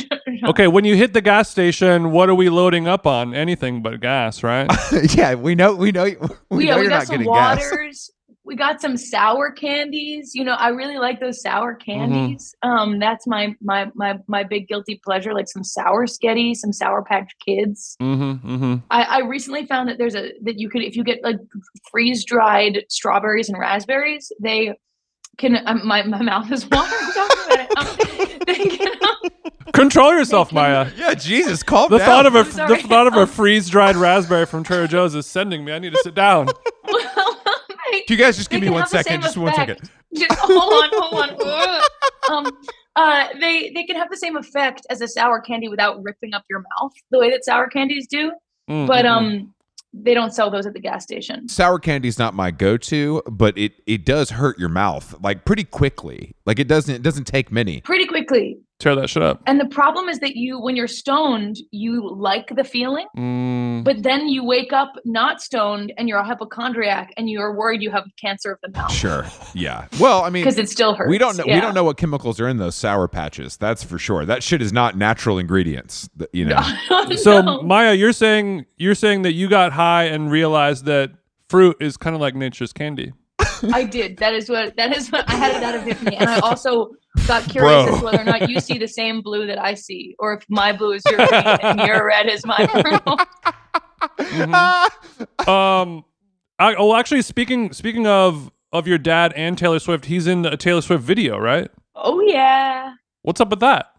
Okay, when you hit the gas station, what are we loading up on? Anything but gas, right? Yeah, we know, we know, we yeah, know we you're got not some getting waters. gas. We got some sour candies. You know, I really like those sour candies. Mm-hmm. Um, that's my my my my big guilty pleasure. Like some sour sketty, some Sour Patch Kids. Mm-hmm, mm-hmm. I, I recently found that there's a that you could if you get like freeze dried strawberries and raspberries, they can. Um, my my mouth is watering talking about it. Um, they can, um, Control yourself, Maya. Yeah, Jesus, calm The down. thought of a I'm the sorry. thought of a freeze dried raspberry from Trader Joe's is sending me. I need to sit down. well, Can you guys just give they me can one have the second? same Just one effect. second. Just hold on, hold on. Ugh. um, uh, they they can have the same effect as a sour candy without ripping up your mouth, the way that sour candies do. Mm-hmm. But um, they don't sell those at the gas station. Sour candy's not my go-to, but it it does hurt your mouth like pretty quickly. Like it doesn't it doesn't take many. Pretty quickly. Tear that shit up. And the problem is that you, when you're stoned, you like the feeling, Mm. but then you wake up not stoned and you're a hypochondriac and you're worried you have cancer of the mouth Sure. Yeah. Well, I mean, because it still hurts. we don't know. We Yeah. don't know what chemicals are in those sour patches. That's for sure. That shit is not natural ingredients. th- You know. So No. Maya, you're saying you're saying that you got high and realized that fruit is kind of like nature's candy. I did. That is what. That is what I had that epiphany, and I also got curious Bro. as to whether or not you see the same blue that I see, or if my blue is your green and your red is my purple. Um, I, oh, actually, speaking speaking of of your dad and Taylor Swift, he's in a Taylor Swift video, right? Oh yeah. What's up with that?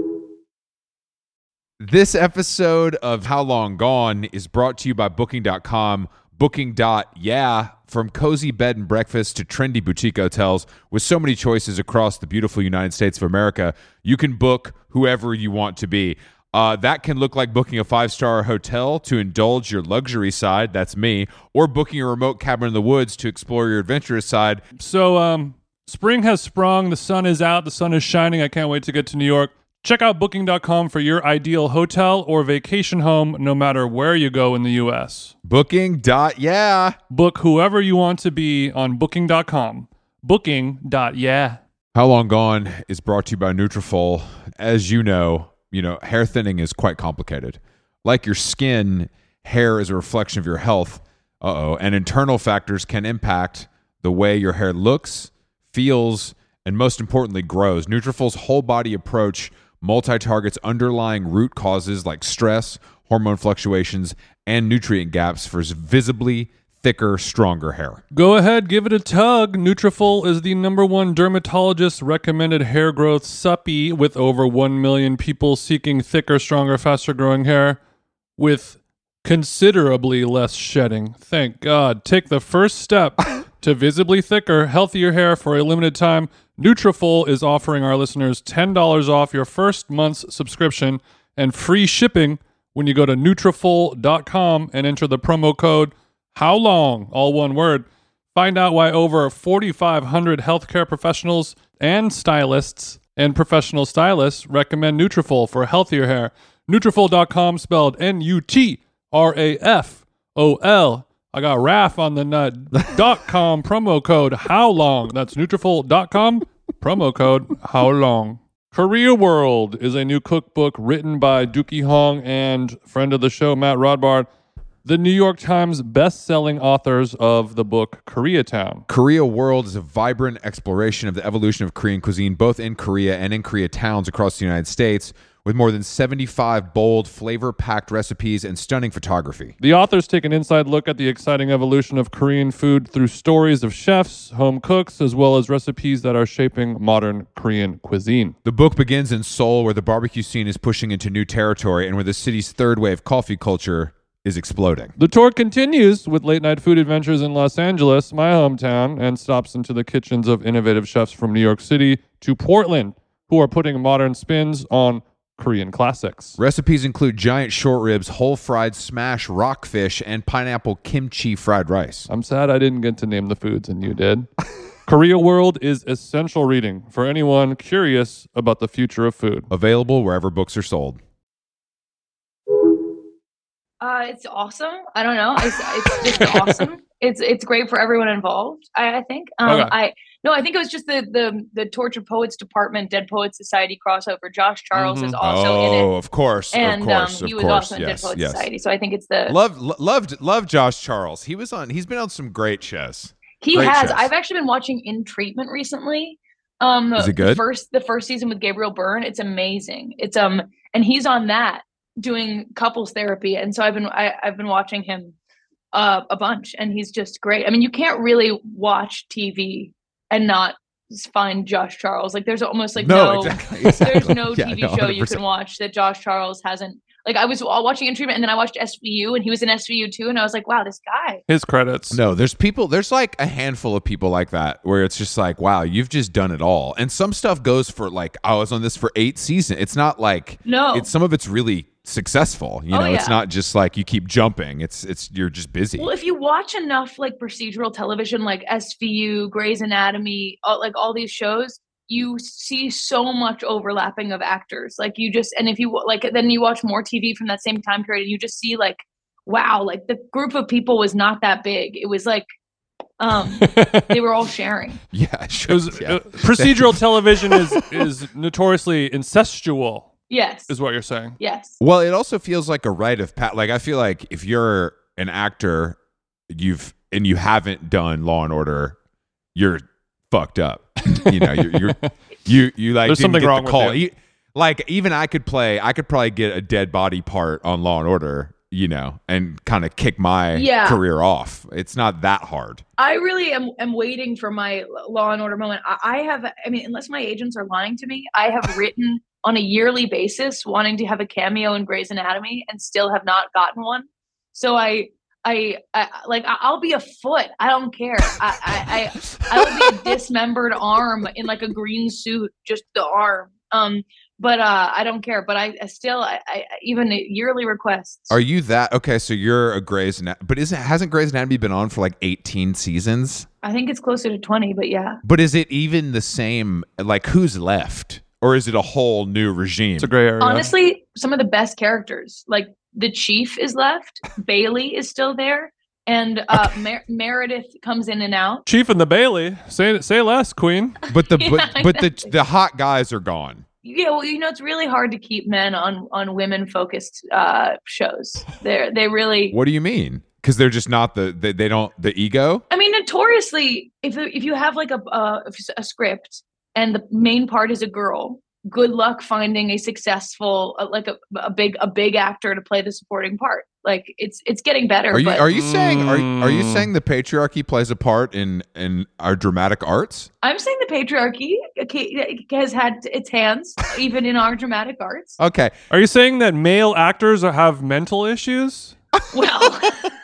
This episode of How Long Gone is brought to you by Booking dot com. Booking. Yeah, from cozy bed and breakfast to trendy boutique hotels, with so many choices across the beautiful United States of America, you can book whoever you want to be. Uh, that can look like booking a five-star hotel to indulge your luxury side, that's me, or booking a remote cabin in the woods to explore your adventurous side. So, um, spring has sprung. The sun is out. The sun is shining. I can't wait to get to New York. Check out Booking dot com for your ideal hotel or vacation home, no matter where you go in the U S. Booking. Yeah. Book whoever you want to be on Booking dot com. Booking. Yeah. How Long Gone is brought to you by Nutrafol. As you know, you know, hair thinning is quite complicated. Like your skin, hair is a reflection of your health. Uh-oh. And internal factors can impact the way your hair looks, feels, and most importantly, grows. Nutrafol's whole body approach multi-targets underlying root causes like stress, hormone fluctuations, and nutrient gaps for visibly thicker, stronger hair. Go ahead, give it a tug. Nutrafol is the number one dermatologist recommended hair growth suppy with over one million people seeking thicker, stronger, faster growing hair with considerably less shedding. Thank God. Take the first step to visibly thicker, healthier hair for a limited time. Nutrafol is offering our listeners ten dollars off your first month's subscription and free shipping when you go to Nutrafol dot com and enter the promo code HOWLONG, all one word. Find out why over forty-five hundred healthcare professionals and stylists and professional stylists recommend Nutrafol for healthier hair. Nutrafol dot com, spelled N U T R A F O L. I got R A F on the nut. dot com promo code How Long. That's Nutrafol dot com promo code How Long. Korea World is a new cookbook written by Dookie Hong and friend of the show Matt Rodbard, the New York Times best-selling authors of the book Koreatown. Korea World is a vibrant exploration of the evolution of Korean cuisine, both in Korea and in Korea towns across the United States, with more than seventy-five bold, flavor-packed recipes and stunning photography. The authors take an inside look at the exciting evolution of Korean food through stories of chefs, home cooks, as well as recipes that are shaping modern Korean cuisine. The book begins in Seoul, where the barbecue scene is pushing into new territory and where the city's third wave coffee culture is exploding. The tour continues with late night food adventures in Los Angeles, my hometown, and stops into the kitchens of innovative chefs from New York City to Portland, who are putting modern spins on Korean classics. Recipes include giant short ribs, whole fried smash rockfish, and pineapple kimchi fried rice. I'm sad I didn't get to name the foods and you did. Korea World is essential reading for anyone curious about the future of food. Available wherever books are sold. Uh, it's awesome. I don't know. It's, it's just awesome. It's it's great for everyone involved. I, I think. Um, Okay. I no. I think it was just the the the Tortured Poets Department, Dead Poets Society crossover. Josh Charles Mhm. is also oh, in it, of course, and of course, um, he of was course. also in yes, Dead Poets yes. Society. So I think it's the Loved, lo- loved, loved Josh Charles. He was on. He's been on some great shows. he great has. shows. I've actually been watching In Treatment recently. Um, Is it The good? first the first season with Gabriel Byrne. It's amazing. It's um, and he's on that doing couples therapy, and so I've been I, I've been watching him uh, a bunch, and he's just great. I mean, you can't really watch T V and not find Josh Charles. Like, there's almost like no, no, exactly, there's exactly. no Yeah, T V no, show you one hundred percent. can watch that Josh Charles hasn't. Like, I was watching In Treatment, and then I watched S V U, and he was in S V U too, and I was like, wow, this guy. His credits. No, there's people, there's like a handful of people like that where it's just like, wow, you've just done it all. And some stuff goes for like, I was on this for eight seasons. It's not like, No. it's some of it's really successful. You Oh, know, it's yeah. not just like you keep jumping. It's, it's, you're just busy. Well, if you watch enough like procedural television, like S V U, Grey's Anatomy, all, like all these shows, you see so much overlapping of actors. Like you just, and if you like, then you watch more T V from that same time period, and you just see like, wow, like the group of people was not that big. It was like, um, they were all sharing. Yeah, It sure. was, yeah. uh, procedural television is is notoriously incestual, Yes. is what you're saying. Yes. Well, it also feels like a rite of pat. Like I feel like if you're an actor, you've and you haven't done Law and Order, you're fucked up. You know, you're, you're you you like There's didn't something get wrong the with call. you. E- Like even I could play. I could probably get a dead body part on Law and Order. You know, and kind of kick my Yeah. career off. It's not that hard. I really am, am waiting for my Law and Order moment. I, I have, I mean, unless my agents are lying to me, I have written on a yearly basis wanting to have a cameo in Grey's Anatomy and still have not gotten one. So I, I, I like, I- I'll be a foot. I don't care. I, I, I, I will be a dismembered arm in like a green suit, just the arm. Um, but uh, I don't care. But I, I still, I, I even yearly requests. Are you that okay? So you're a Grey's Anatomy, but is it hasn't Grey's Anatomy been on for like eighteen seasons? I think it's closer to twenty, but yeah. But is it even the same? Like who's left, or is it a whole new regime? It's a gray area. Honestly, some of the best characters, like the chief is left, Bailey is still there, and uh, Mer- Meredith comes in and out. Chief and the Bailey. Say say less, Queen. But the Yeah, but but the exactly. the hot guys are gone. Yeah, well, you know, it's really hard to keep men on on women focused uh, shows. They're they really. What do you mean? Because they're just not the they, they don't the ego. I mean, notoriously, if if you have like a a, a script and the main part is a girl, good luck finding a successful uh, like a, a big a big actor to play the supporting part. Like it's it's getting better. Are you but are you saying are you- are you Mm. saying the patriarchy plays a part in in our dramatic arts? I'm saying the patriarchy okay, has had its hands even in our dramatic arts. Okay, Are you saying that male actors are, have mental issues? Well,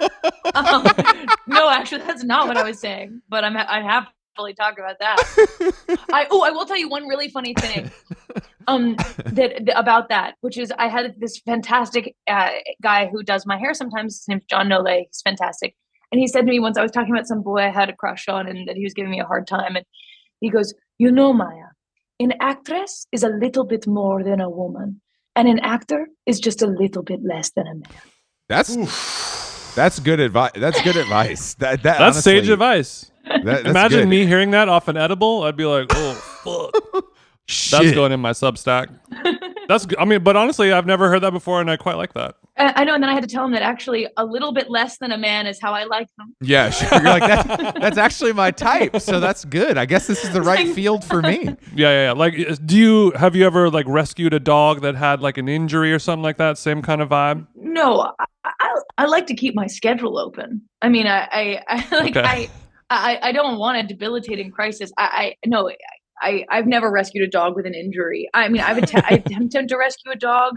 um, no, actually, that's not what I was saying. But I'm I have fully talked about that. I oh, I will tell you one really funny thing. Um, that, that about that, which is I had this fantastic uh, guy who does my hair sometimes. His name's John Nole. He's fantastic, and he said to me once, I was talking about some boy I had a crush on, and that he was giving me a hard time, and he goes, "You know, Maya, an actress is a little bit more than a woman, and an actor is just a little bit less than a man." that's that's good advice. That's good advice. That that That's honestly, sage advice. that- that's Imagine good. me hearing that off an edible. I'd be like, oh, fuck. That's Shit. going in my Substack. That's, g- I mean, but honestly, I've never heard that before, and I quite like that. I I know, and then I had to tell him that actually a little bit less than a man is how I like them. Yeah, sure. You're like that. That's actually my type, so that's good. I guess this is the right field for me. Yeah, yeah, yeah. Like, is- do you have you ever like rescued a dog that had like an injury or something like that? Same kind of vibe. No, I, I, I like to keep my schedule open. I mean, I, I, I like Okay. I, I, I don't want a debilitating crisis. I, I no, I, I've never rescued a dog with an injury. I mean, I've att- I attempted to rescue a dog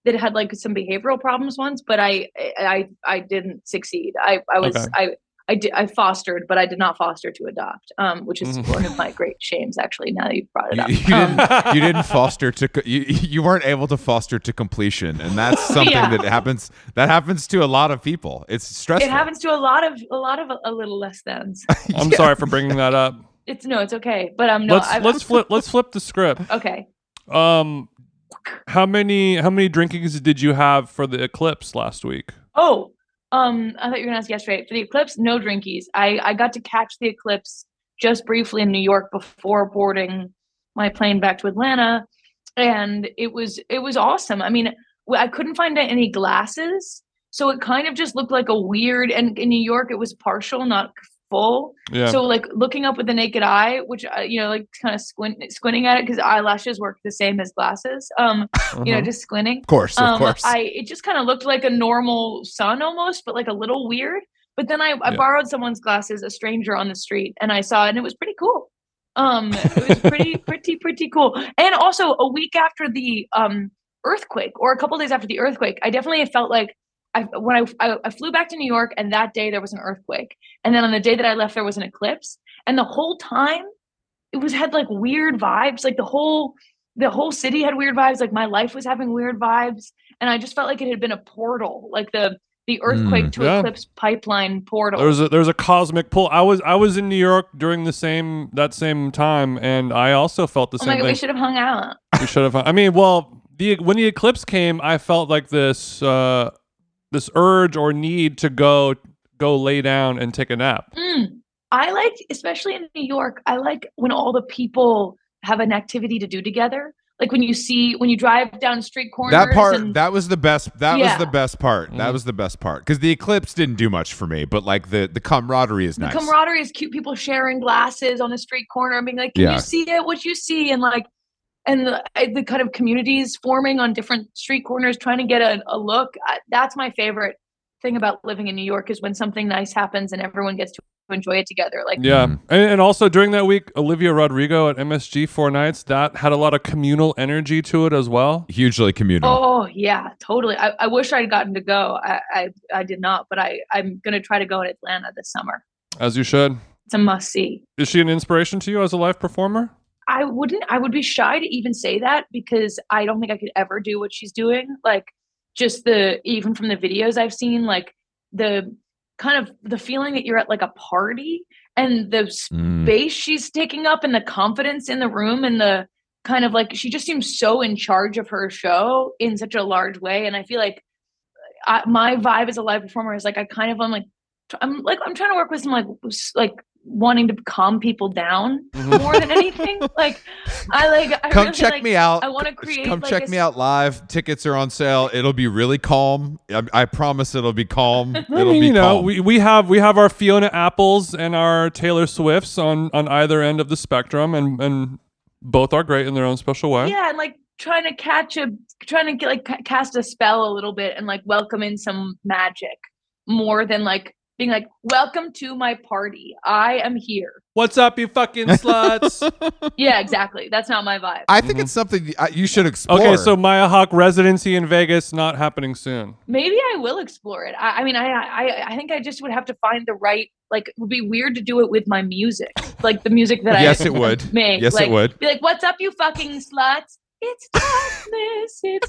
that had like some behavioral problems once, but I I I didn't succeed. I I was Okay. I I did I fostered, but I did not foster to adopt, um, which is Mhm. one of my great shames. Actually, now that you've brought it You, up, you Um, didn't. You didn't foster to. co- You you weren't able to foster to completion, and that's something Yeah. that happens. That happens to a lot of people. It's stressful. it happens to a lot of a lot of a, little less thans. I'm Yeah. sorry for bringing that up. It's no, it's okay. But um, no, let's I've, let's flip let's flip the script. okay. Um, how many how many drinkings did you have for the eclipse last week? Oh, um, I thought you were gonna ask yesterday for the eclipse. No drinkies. I I got to catch the eclipse just briefly in New York before boarding my plane back to Atlanta, and it was it was awesome. I mean, w- I couldn't find any glasses, so it kind of just looked like a weird. And in New York, it was partial, not full. Yeah. So like looking up with the naked eye, which uh, you know, like kind of squint squinting at it because eyelashes work the same as glasses. Um, you know, Uh-huh. just squinting. Of course, of Um, course. I it just kind of looked like a normal sun almost, but like a little weird. But then I, I Yeah. borrowed someone's glasses, a stranger on the street, and I saw it, and it was pretty cool. Um, it was pretty, pretty, pretty cool. And also, a week after the um earthquake, or a couple days after the earthquake, I definitely felt like I when I, I I flew back to New York, and that day there was an earthquake, and then on the day that I left, there was an eclipse, and the whole time it was had like weird vibes, like the whole the whole city had weird vibes, like my life was having weird vibes, and I just felt like it had been a portal, like the the earthquake Mm. to Yeah. eclipse pipeline portal. There was a, there was a cosmic pull. I was I was in New York during the same that same time, and I also felt the Oh my same god, we thing. should have hung out. We should have. I mean, well, the when the eclipse came, I felt like this uh, this urge or need to go go lay down and take a nap. Mm. I like, especially in New York, I like when all the people have an activity to do together. Like when you see when you drive down street corners. that part, and, that was the best. That Yeah. was the best part. That Mhm. was the best part because the eclipse didn't do much for me, but like the the camaraderie is the nice. camaraderie is cute. People sharing glasses on the street corner and being like, "Can Yeah. you see it? What you see?" And like, and the, I- the kind of communities forming on different street corners, trying to get a, a look. I, that's my favorite thing about living in New York is when something nice happens and everyone gets to enjoy it together. Like, Yeah, Mhm. and, and also during that week, Olivia Rodrigo at M S G Four Nights that had a lot of communal energy to it as well. Hugely communal. oh yeah, totally. I, I wish I'd gotten to go. I, I I did not, but I I'm gonna try to go in Atlanta this summer. As you should. It's a must see. Is she an inspiration to you as a live performer? I wouldn't, I would be shy to even say that because I don't think I could ever do what she's doing. Like, just the, even from the videos I've seen, like the kind of the feeling that you're at like a party and the Mm. space she's taking up and the confidence in the room and the kind of like, she just seems so in charge of her show in such a large way. And I feel like I, my vibe as a live performer is like, I kind of, I'm like, I'm like, I'm trying to work with some like, s- like wanting to calm people down Mhm. more than anything. Like, I like, I Come really, check like, me out. I want to create. Come like, check a me s- out live. Tickets are on sale. It'll be really calm. I, I promise it'll be calm. I It'll mean, be you know, calm. we, we have we have our Fiona Apples and our Taylor Swifts on, on either end of the spectrum, and, and both are great in their own special way. Yeah, and like trying to catch a, trying to get like ca- cast a spell a little bit and like welcome in some magic more than like being like, welcome to my party. I am here. What's up, you fucking sluts? Yeah, exactly. That's not my vibe. I think it's something y- you should explore. Okay, so Maya Hawk residency in Vegas not happening soon. Maybe I will explore it. I, I mean, I, I, I think I just would have to find the right. Like, it would be weird to do it with my music, like the music that I Yes, it would. make. Yes, it like, would. Be like, what's up, you fucking sluts? It's darkness. It's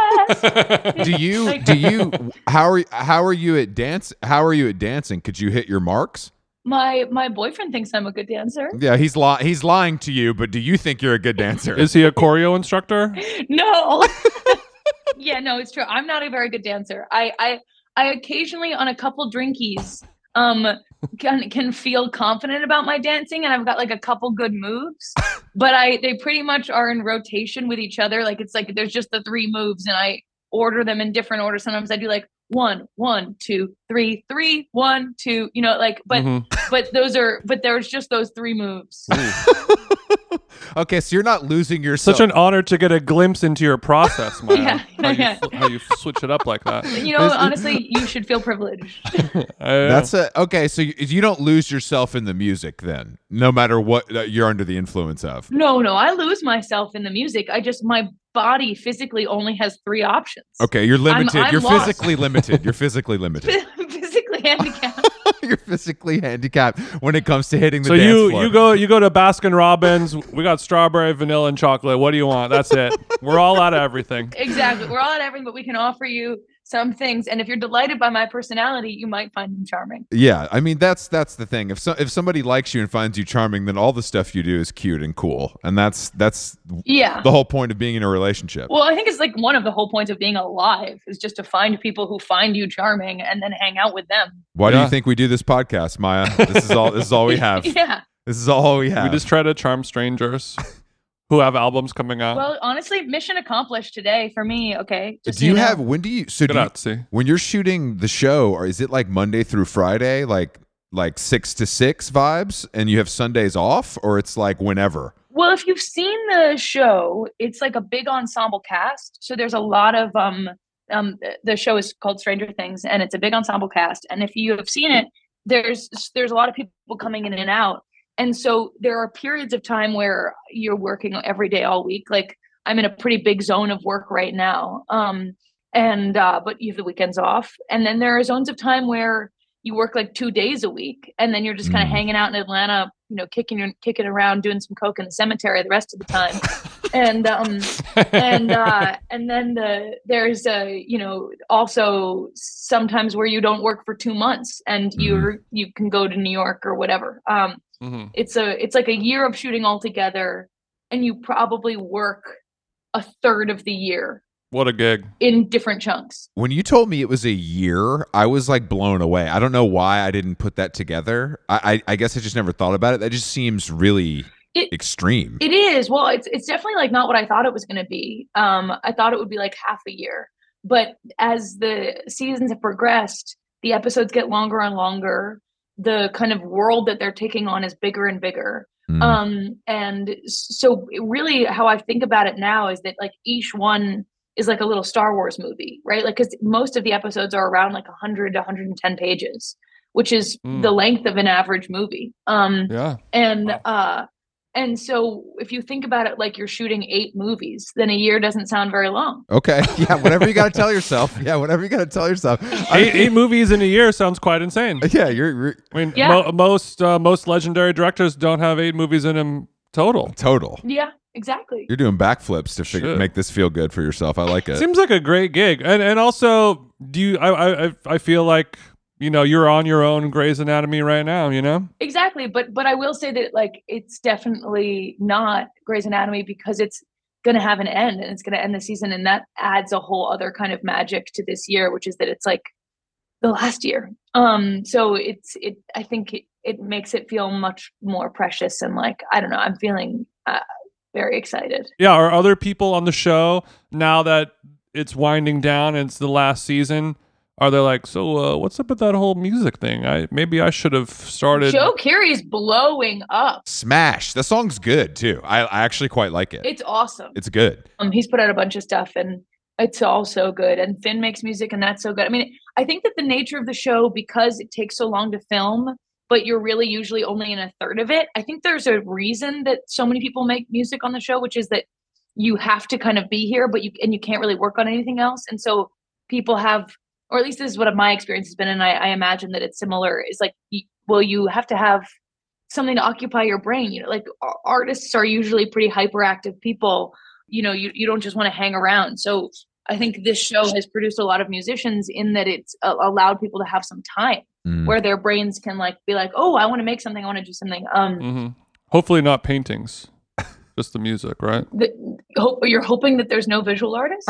a test. do you Like- do you how are how are you at dance? How are you at dancing? Could you hit your marks? My my boyfriend thinks I'm a good dancer. Yeah, he's li- he's lying to you, but do you think you're a good dancer? Is he a choreo instructor? No. Yeah, no, it's true. I'm not a very good dancer. I I I occasionally on a couple drinkies um can can feel confident about my dancing and I've got like a couple good moves. But I they pretty much are in rotation with each other. Like it's like there's just the three moves and I order them in different order. Sometimes I do like one, one, two, three, three, one, two, you know, like but Mhm. but those are but there's just those three moves. Okay, so you're not losing yourself. Such an honor to get a glimpse into your process, Maya. Yeah, how, you, yeah. fl- how you switch it up like that. You know, honestly, you should feel privileged. I- That's a okay. So you, you don't lose yourself in the music, then, no matter what uh, you're under the influence of. No, no, I lose myself in the music. I just my body physically only has three options. Okay, you're limited. I'm you're lost. physically limited. You're physically limited. Physically handicapped. You're physically handicapped when it comes to hitting the So dance you floor. you go you go to Baskin Robbins. We got strawberry, vanilla, and chocolate. What do you want? That's it. We're all out of everything. Exactly. We're all at everything, but we can offer you some things. And if you're delighted by my personality, you might find me charming. Yeah, I mean that's that's the thing. If so, if somebody likes you and finds you charming, then all the stuff you do is cute and cool, and that's that's Yeah. the whole point of being in a relationship. Well, I think it's like one of the whole points of being alive is just to find people who find you charming and then hang out with them. Why do Yeah. you think we do this podcast, Maya? This is all. This is all we have. Yeah. This is all we have. We just try to charm strangers who have albums coming out. Well, honestly, mission accomplished today for me. Okay. Just do so you know. have when do you so do you, Grazie. when you're shooting the show, or is it like Monday through Friday, like like six to six vibes, and you have Sundays off, or it's like whenever? Well, if you've seen the show, it's like a big ensemble cast. So there's a lot of um um the show is called Stranger Things, and it's a big ensemble cast. And if you have seen it, there's there's a lot of people coming in and out. And so there are periods of time where you're working every day all week. Like I'm in a pretty big zone of work right now. Um and uh but you have the weekends off. And then there are zones of time where you work like two days a week, and then you're just kind of Mm. hanging out in Atlanta, you know, kicking your kicking around, doing some coke in the cemetery the rest of the time. and um and uh and then the there's a you know also sometimes where you don't work for two months and you you can go to New York or whatever. Um Mhm. it's a it's like a year of shooting all together, and you probably work a third of the year What a gig. in different chunks. When you told me it was a year, I was like blown away. I don't know why I didn't put that together. I I, I guess I just never thought about it. That just seems really It- extreme. It is. Well, it's it's definitely like not what I thought it was going to be. Um, I thought it would be like half a year, but as the seasons have progressed, the episodes get longer and longer. The kind of world that they're taking on is bigger and bigger. Mm. Um, and so really, how I think about it now is that like each one is like a little Star Wars movie, right? Like because most of the episodes are around like one hundred to one hundred ten pages, which is Mm. the length of an average movie. Um, Yeah. and Wow. uh and so if you think about it like you're shooting eight movies, then a year doesn't sound very long. Okay. Yeah. Whatever you got to tell yourself. Yeah. Whatever you got to tell yourself. I Eight, eight movies in a year sounds quite insane. Yeah. You're, you're I mean, Yeah. mo- most uh, most legendary directors don't have eight movies in them total. total. Yeah, exactly. You're doing backflips to figure, Shit. make this feel good for yourself. I like it. Seems like a great gig, and and also, do you? I I I- I feel like you know you're on your own Grey's Anatomy right now. You know. Exactly. But but I will say that like it's definitely not Grey's Anatomy because it's gonna have an end and it's gonna end the season, and that adds a whole other kind of magic to this year, which is that it's like the last year. Um so it's it I think it, it makes it feel much more precious, and like I don't know, I'm feeling uh, very excited. Yeah. Are other people on the show now that it's winding down and it's the last season? Are they like, so uh, what's up with that whole music thing? I maybe I should have started. Joe Keery's blowing up. Smash. The song's good too. I, I actually quite like it. It's awesome. It's good. Um, he's put out a bunch of stuff, and it's all so good. And Finn makes music, and that's so good. I mean, I think that the nature of the show, because it takes so long to film, but you're really usually only in a third of it. I think there's a reason that so many people make music on the show, which is that you have to kind of be here, but you and you can't really work on anything else. And so people have, or at least this is what my experience has been, and I, I imagine that it's similar. Is like, you, well, you have to have something to occupy your brain. You know, like ar- artists are usually pretty hyperactive people. You know, you, you don't just want to hang around. So I think this show has produced a lot of musicians in that it's uh, allowed people to have some time Mm. where their brains can like be like, oh, I want to make something, I want to do something. Um, hmm Hopefully not paintings, just the music, right? the, hope you're hoping that there's no visual artists.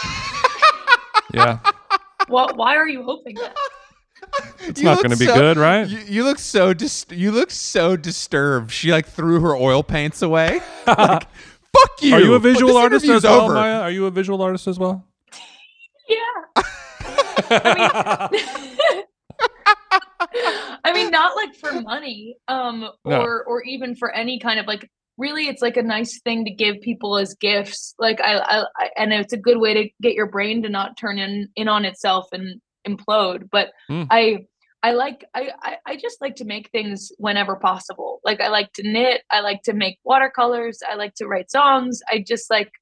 Yeah. Well, why are you hoping that? It's You not look going to be so- good, right? You, you look so dis- you look so disturbed. She like threw her oil paints away. Like, fuck you. Are you a But visual this artist interview's as well, over. Maya? Are you a visual artist as well? Yeah. I mean, I mean, not like for money, um, No. or or even for any kind of like. Really, it's like a nice thing to give people as gifts. Like I, I, I and it's a good way to get your brain to not turn in in on itself and implode. But Mm. I, I like I, I I just like to make things whenever possible. Like I like to knit. I like to make watercolors. I like to write songs. I just like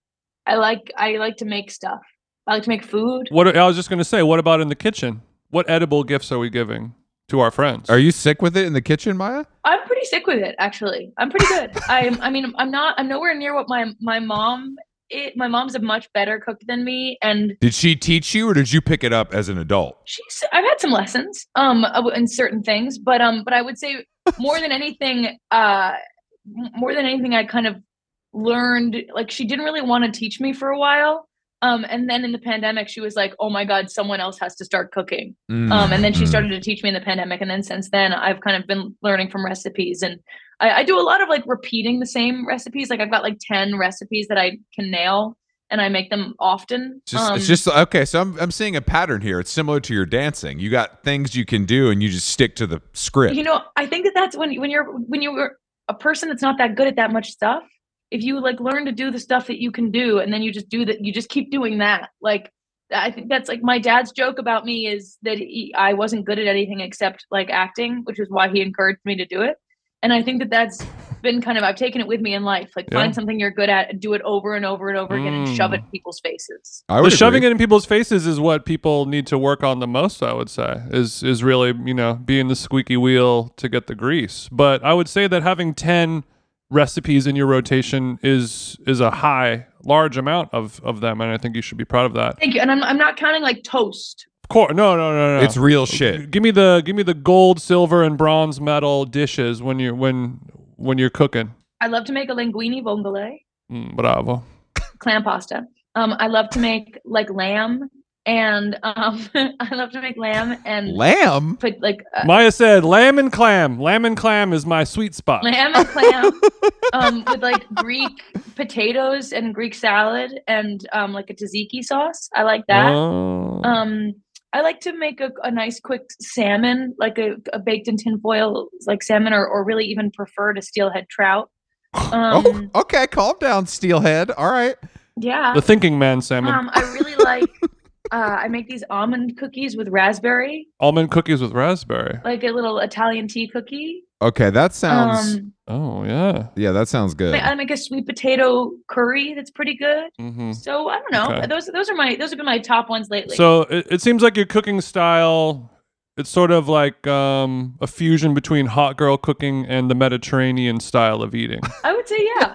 I like I like to make stuff. I like to make food. What I was just going to say, what about in the kitchen? What edible gifts are we giving to our friends? Are you sick with it in the kitchen, Maya? I'm pretty sick with it, actually. I'm pretty good. I'm I mean, I'm not I'm nowhere near what my my mom it, my mom's a much better cook than me, and Did she teach you, or did you pick it up as an adult? she's I've had some lessons um in certain things, but um but I would say more than anything uh more than anything I kind of learned, like, she didn't really want to teach me for a while. Um, and then in the pandemic, she was like, oh my God, someone else has to start cooking. Mm, Um, and then she mm. started to teach me in the pandemic. And then since then, I've kind of been learning from recipes. And I, I do a lot of like repeating the same recipes. Like I've got like ten recipes that I can nail and I make them often. Just, um, it's just okay. So I'm I'm seeing a pattern here. It's similar to your dancing. You got things you can do, and you just stick to the script. you know, I think that that's when, when you're, when you're a person that's not that good at that much stuff, if you like learn to do the stuff that you can do and then you just do that, you just keep doing that. Like, I think that's like my dad's joke about me is that he, I wasn't good at anything except like acting, which is why he encouraged me to do it. And I think that that's been kind of, I've taken it with me in life. Like Yeah. find something you're good at and do it over and over and over again and shove it in people's faces. I The would shoving agree. it in people's faces is what people need to work on the most, I would say, is is really, you know, being the squeaky wheel to get the grease. But I would say that having ten recipes in your rotation is is a high, large amount of, of them, and I think you should be proud of that. Thank you. And I'm, I'm not counting like toast. Of course, no, no, no, no. It's real shit. Give me the give me the gold, silver, and bronze medal dishes when you're when when you're cooking. I love to make a linguine vongole, Mm, bravo. clam pasta. Um, I love to make like lamb and um, I love to make lamb and Lamb. put like uh, Maya said, "Lamb and clam. Lamb and clam is my sweet spot." lamb and clam um, with like Greek potatoes and Greek salad and um, like a tzatziki sauce. I like that. Oh. Um, I like to make a, a nice quick salmon, like a, a baked in tinfoil, like salmon, or, or really even prefer to steelhead trout. Um, Oh, okay. Calm down, Steelhead. All right. yeah. The thinking man salmon. Um, I really like. Uh, I make these almond cookies with raspberry, Almond cookies with raspberry. like a little Italian tea cookie. Okay, that sounds. Um, Oh yeah. yeah, that sounds good. I make a sweet potato curry that's pretty good. hmm So I don't know. Okay. Those those are my those have been my top ones lately. So it, it seems like your cooking style, it's sort of like um, a fusion between hot girl cooking and the Mediterranean style of eating, I would say yeah.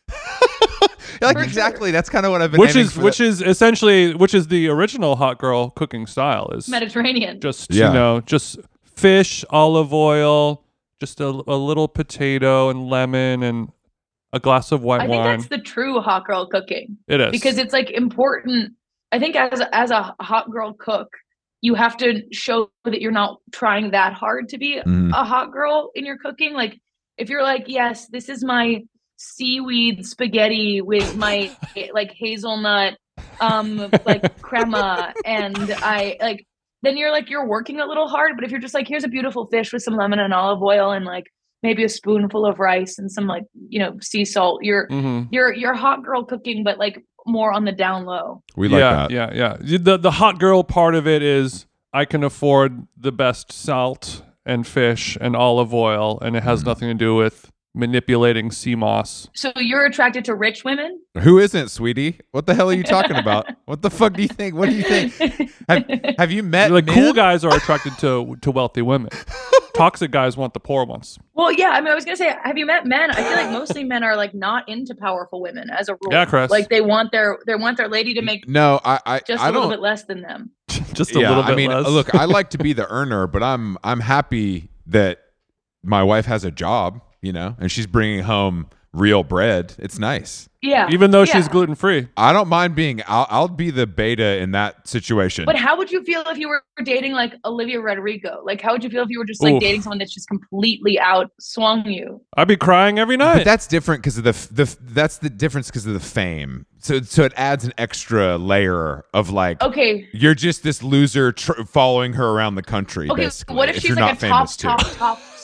like for exactly. That's kind of what I've been. which aiming is for which the- is essentially which is the original hot girl cooking style is Mediterranean. just Yeah. you know just fish, olive oil, just a, a little potato and lemon and a glass of white I think wine. that's the true hot girl cooking It is because it's like important. I think as a, as a hot girl cook, you have to show that you're not trying that hard to be Mhm. a hot girl in your cooking. Like if you're like, yes, this is my seaweed spaghetti with my like hazelnut um like crema and I like then you're like you're working a little hard. But if you're just like, here's a beautiful fish with some lemon and olive oil and like maybe a spoonful of rice and some like, you know, sea salt, you're Mhm. you're you're hot girl cooking, but like more on the down low. we like yeah, that. yeah, yeah. The the hot girl part of it is I can afford the best salt and fish and olive oil, and it has nothing to do with manipulating sea moss. So you're attracted to rich women? Who isn't, sweetie? What the hell are you talking about? What the fuck do you think? What do you think? Have, have you met Like men? cool guys are attracted to to wealthy women. Toxic guys want the poor ones. Well, yeah. I mean, I was gonna say, have you met men? I feel like mostly men are like not into powerful women as a rule. Yeah, Chris. Like they want their they want their lady to make No, I I, just I a little don't. bit less than them. Just a yeah, little bit I mean, less. look, I like to be the earner, but I'm I'm happy that my wife has a job, you know, and she's bringing home real bread. It's nice. Yeah. even though yeah. she's gluten free. I don't mind being. I'll, I'll be the beta in that situation. But how would you feel if you were dating like Olivia Rodrigo? Like, how would you feel if you were just like Oof. dating someone that's just completely out swung you? I'd be crying every But night. that's different because of the f- the f- that's the difference because of the fame. So so it adds an extra layer of like Okay. you're just this loser tr- following her around the country. Okay. basically, What if, if she's you're like not a top, famous too. top, top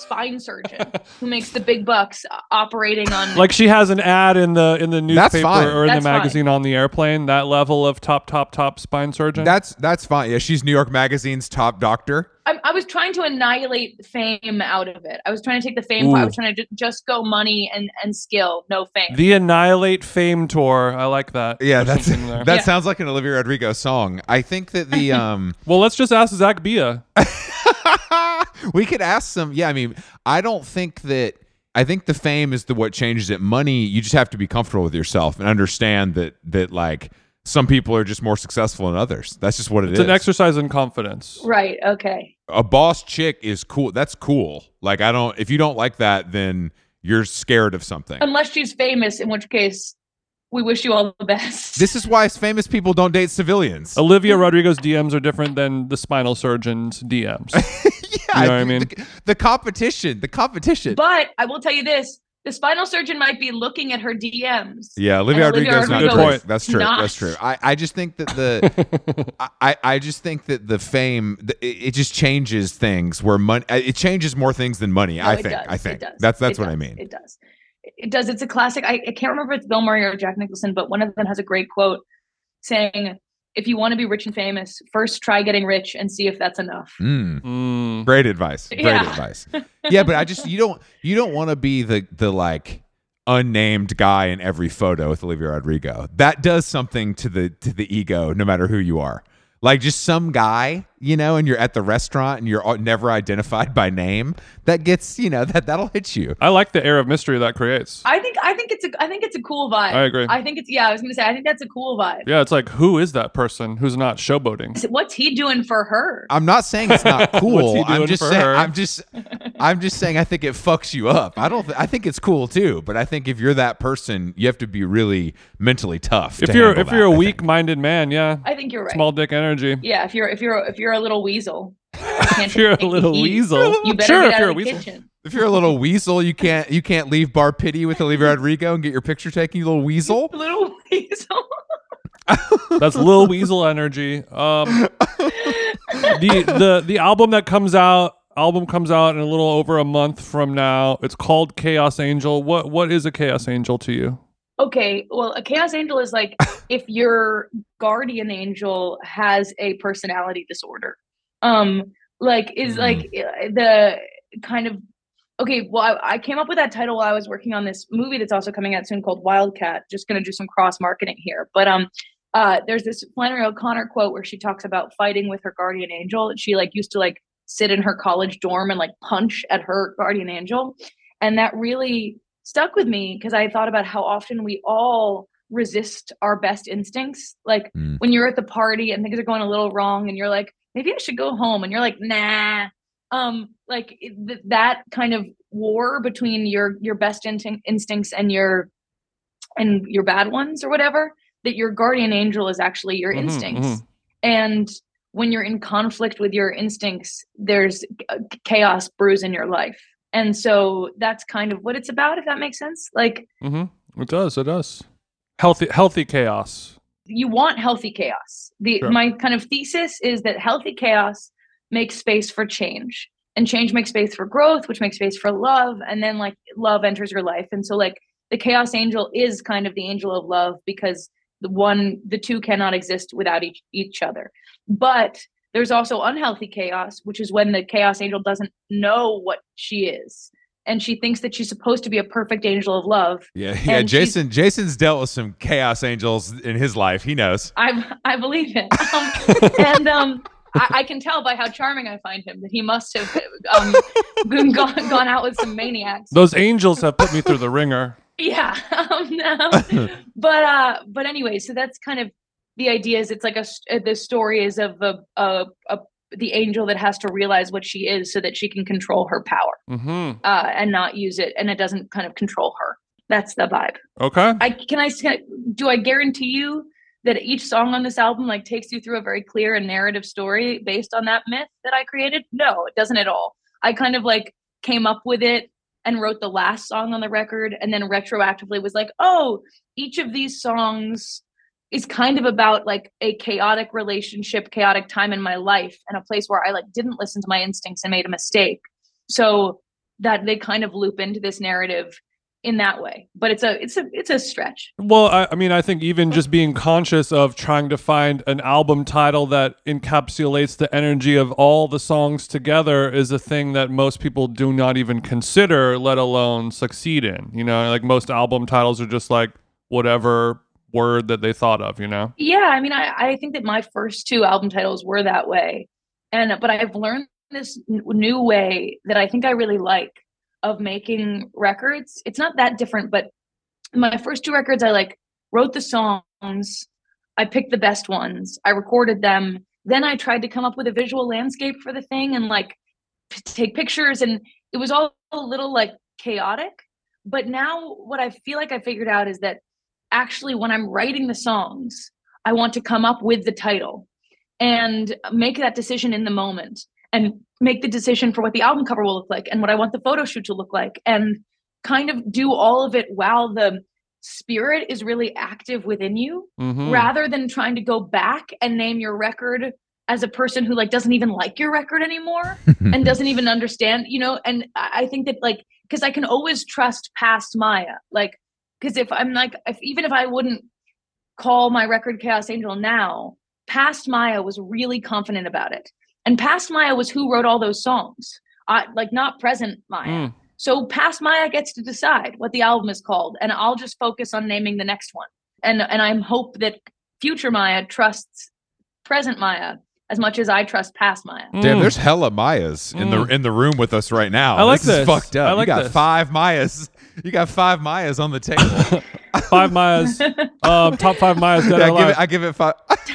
spine surgeon who makes the big bucks uh, operating on. Like she has an ad in the in the That's newspaper fine. or in That's the fine. magazine on the airplane. That level of top, top, top spine surgeon. That's that's fine. Yeah, she's New York Magazine's top doctor. I, I was trying to annihilate fame out of it. I was trying to take the fame. Ooh. part. I was trying to ju- just go money and and skill, no fame. the Annihilate Fame tour. I like that. Yeah, There's that's something there. that Yeah. sounds like an Olivia Rodrigo song. I think that the um Well, let's just ask Zach Bia. we could ask some. Yeah, I mean, I don't think that. I think the fame is the what changes it. Money, you just have to be comfortable with yourself and understand that that like some people are just more successful than others. That's just what it It's is. an exercise in confidence. Right. Okay. A boss chick is cool. That's cool. Like I don't. If you don't like that, then you're scared of something. Unless she's famous, in which case we wish you all the best. This is why famous people don't date civilians. Olivia Rodrigo's D Ms are different than the spinal surgeon's D Ms. Yeah, You know what I mean? The, the competition. The competition. But I will tell you this: the spinal surgeon might be looking at her D Ms. Yeah, Olivia And Olivia Rodrigo's not Rodrigo great. is That's true. not. That's true. I, I just think that the I, I just think that the fame the, it, it just changes things where money it changes more things than money. No, I it think. does. I think It does. that's that's It what I does. mean. It does. It does. It's a classic. I, I can't remember if it's Bill Murray or Jack Nicholson, but one of them has a great quote saying, "If you want to be rich and famous, first try getting rich and see if that's enough." Mm. Mm. Great advice. Great Yeah. advice. Yeah, but I just you don't you don't want to be the the like unnamed guy in every photo with Olivia Rodrigo. That does something to the to the ego, no matter who you are. Like just some guy, you know, and you're at the restaurant and you're never identified by name. That gets, you know, that that'll hit you. I like the air of mystery that creates. I think. I think it's a. I think it's a cool vibe. I agree. I think it's. Yeah, I was gonna say. I think that's a cool vibe. Yeah, it's like, who is that person who's not showboating? So what's he doing for her? I'm not saying it's not What's cool. he I'm doing just for saying. her? I'm just. I'm just saying. I think it fucks you up. I don't. Th- I think it's cool too. But I think if you're that person, you have to be really mentally tough. If to you're handle if that, you're a I think. weak-minded man, yeah, I think you're right. small dick energy. Yeah, if you're if you're if you're a little weasel, you can't If you're a take the little heat. weasel, You better sure. get If out you're a of the weasel, kitchen. If you're a little weasel, you can't you can't leave Bar Pity with Olivia Rodrigo and get your picture taken. You little weasel. Little weasel. that's Lil Weasel energy. Um, the the the album that comes out album comes out in a little over a month from now. It's called Chaos Angel. What what is a Chaos Angel to you? Okay, well, a chaos angel is like if your guardian angel has a personality disorder. Um, like is Mm. like uh, the kind of okay. Well, I, I came up with that title while I was working on this movie that's also coming out soon called Wildcat. Just gonna do some cross marketing here, but um, uh, there's this Flannery O'Connor quote where she talks about fighting with her guardian angel. She like used to like sit in her college dorm and like punch at her guardian angel, and that really stuck with me because I thought about how often we all resist our best instincts. Like Mm. when you're at the party and things are going a little wrong and you're like, maybe I should go home. And you're like, nah. Um, like it, th- that kind of war between your, your best instinct, instincts and your, and your bad ones or whatever, that your guardian angel is actually your Mhm, instincts. mhm. And when you're in conflict with your instincts, there's uh, chaos brews in your life. And so that's kind of what it's about, if that makes sense. Like Mm-hmm. It does. It does. Healthy healthy chaos. you want healthy chaos. The Sure. my kind of thesis is that healthy chaos makes space for change. And change makes space for growth, which makes space for love. And then like love enters your life. And so like the chaos angel is kind of the angel of love because the one, the two cannot exist without each, each other. But there's also unhealthy chaos, which is when the chaos angel doesn't know what she is. And she thinks that she's supposed to be a perfect angel of love. Yeah, yeah. And she's- Jason Jason's dealt with some chaos angels in his life. He knows. I I believe it. Um, and um, I, I can tell by how charming I find him that he must have um, been gone, gone out with some maniacs. Those angels have put me through the ringer. Yeah. Um, no. but uh, but anyway, so that's kind of the idea. Is it's like a st- the story is of a, a, a the angel that has to realize what she is so that she can control her power Mm-hmm. uh, and not use it, and it doesn't kind of control her. That's the vibe. Okay. I can I can I- do I guarantee you that each song on this album like takes you through a very clear and narrative story based on that myth that I created? No, it doesn't at all. I kind of like came up with it and wrote the last song on the record and then retroactively was like, oh, each of these songs is kind of about like a chaotic relationship, chaotic time in my life and a place where I like didn't listen to my instincts and made a mistake. So that they kind of loop into this narrative in that way. But it's a it's a it's a stretch. Well, I, I mean, I think even just being conscious of trying to find an album title that encapsulates the energy of all the songs together is a thing that most people do not even consider, let alone succeed in. You know, like most album titles are just like whatever word that they thought of, you know? Yeah, I mean, I, I think that my first two album titles were that way. And but I've learned this n- new way that I think I really like of making records. It's not that different, but my first two records, I like wrote the songs, I picked the best ones, I recorded them, then I tried to come up with a visual landscape for the thing and like p- take pictures, and it was all a little like chaotic. But now what I feel like I figured out is that actually when I'm writing the songs, I want to come up with the title and make that decision in the moment, and make the decision for what the album cover will look like and what I want the photo shoot to look like, and kind of do all of it while the spirit is really active within you, Mhm. rather than trying to go back and name your record as a person who like doesn't even like your record anymore and doesn't even understand, you know. And I I think that like, because I can always trust past Maya, like, because if I'm like, if even if I wouldn't call my record Chaos Angel now, past Maya was really confident about it. And past Maya was who wrote all those songs, uh, like not present Maya. Mm. So past Maya gets to decide what the album is called, and I'll just focus on naming the next one. And and I hope that future Maya trusts present Maya as much as I trust past Maya. Damn, Mm. there's hella Mayas in the Mm. in the room with us right now. I like this. Is this. fucked up. I like you got this. five Mayas. You got five Mayas on the table. Five Mayas, um, top five Mayas that Yeah, are I give alive. it. I give it five.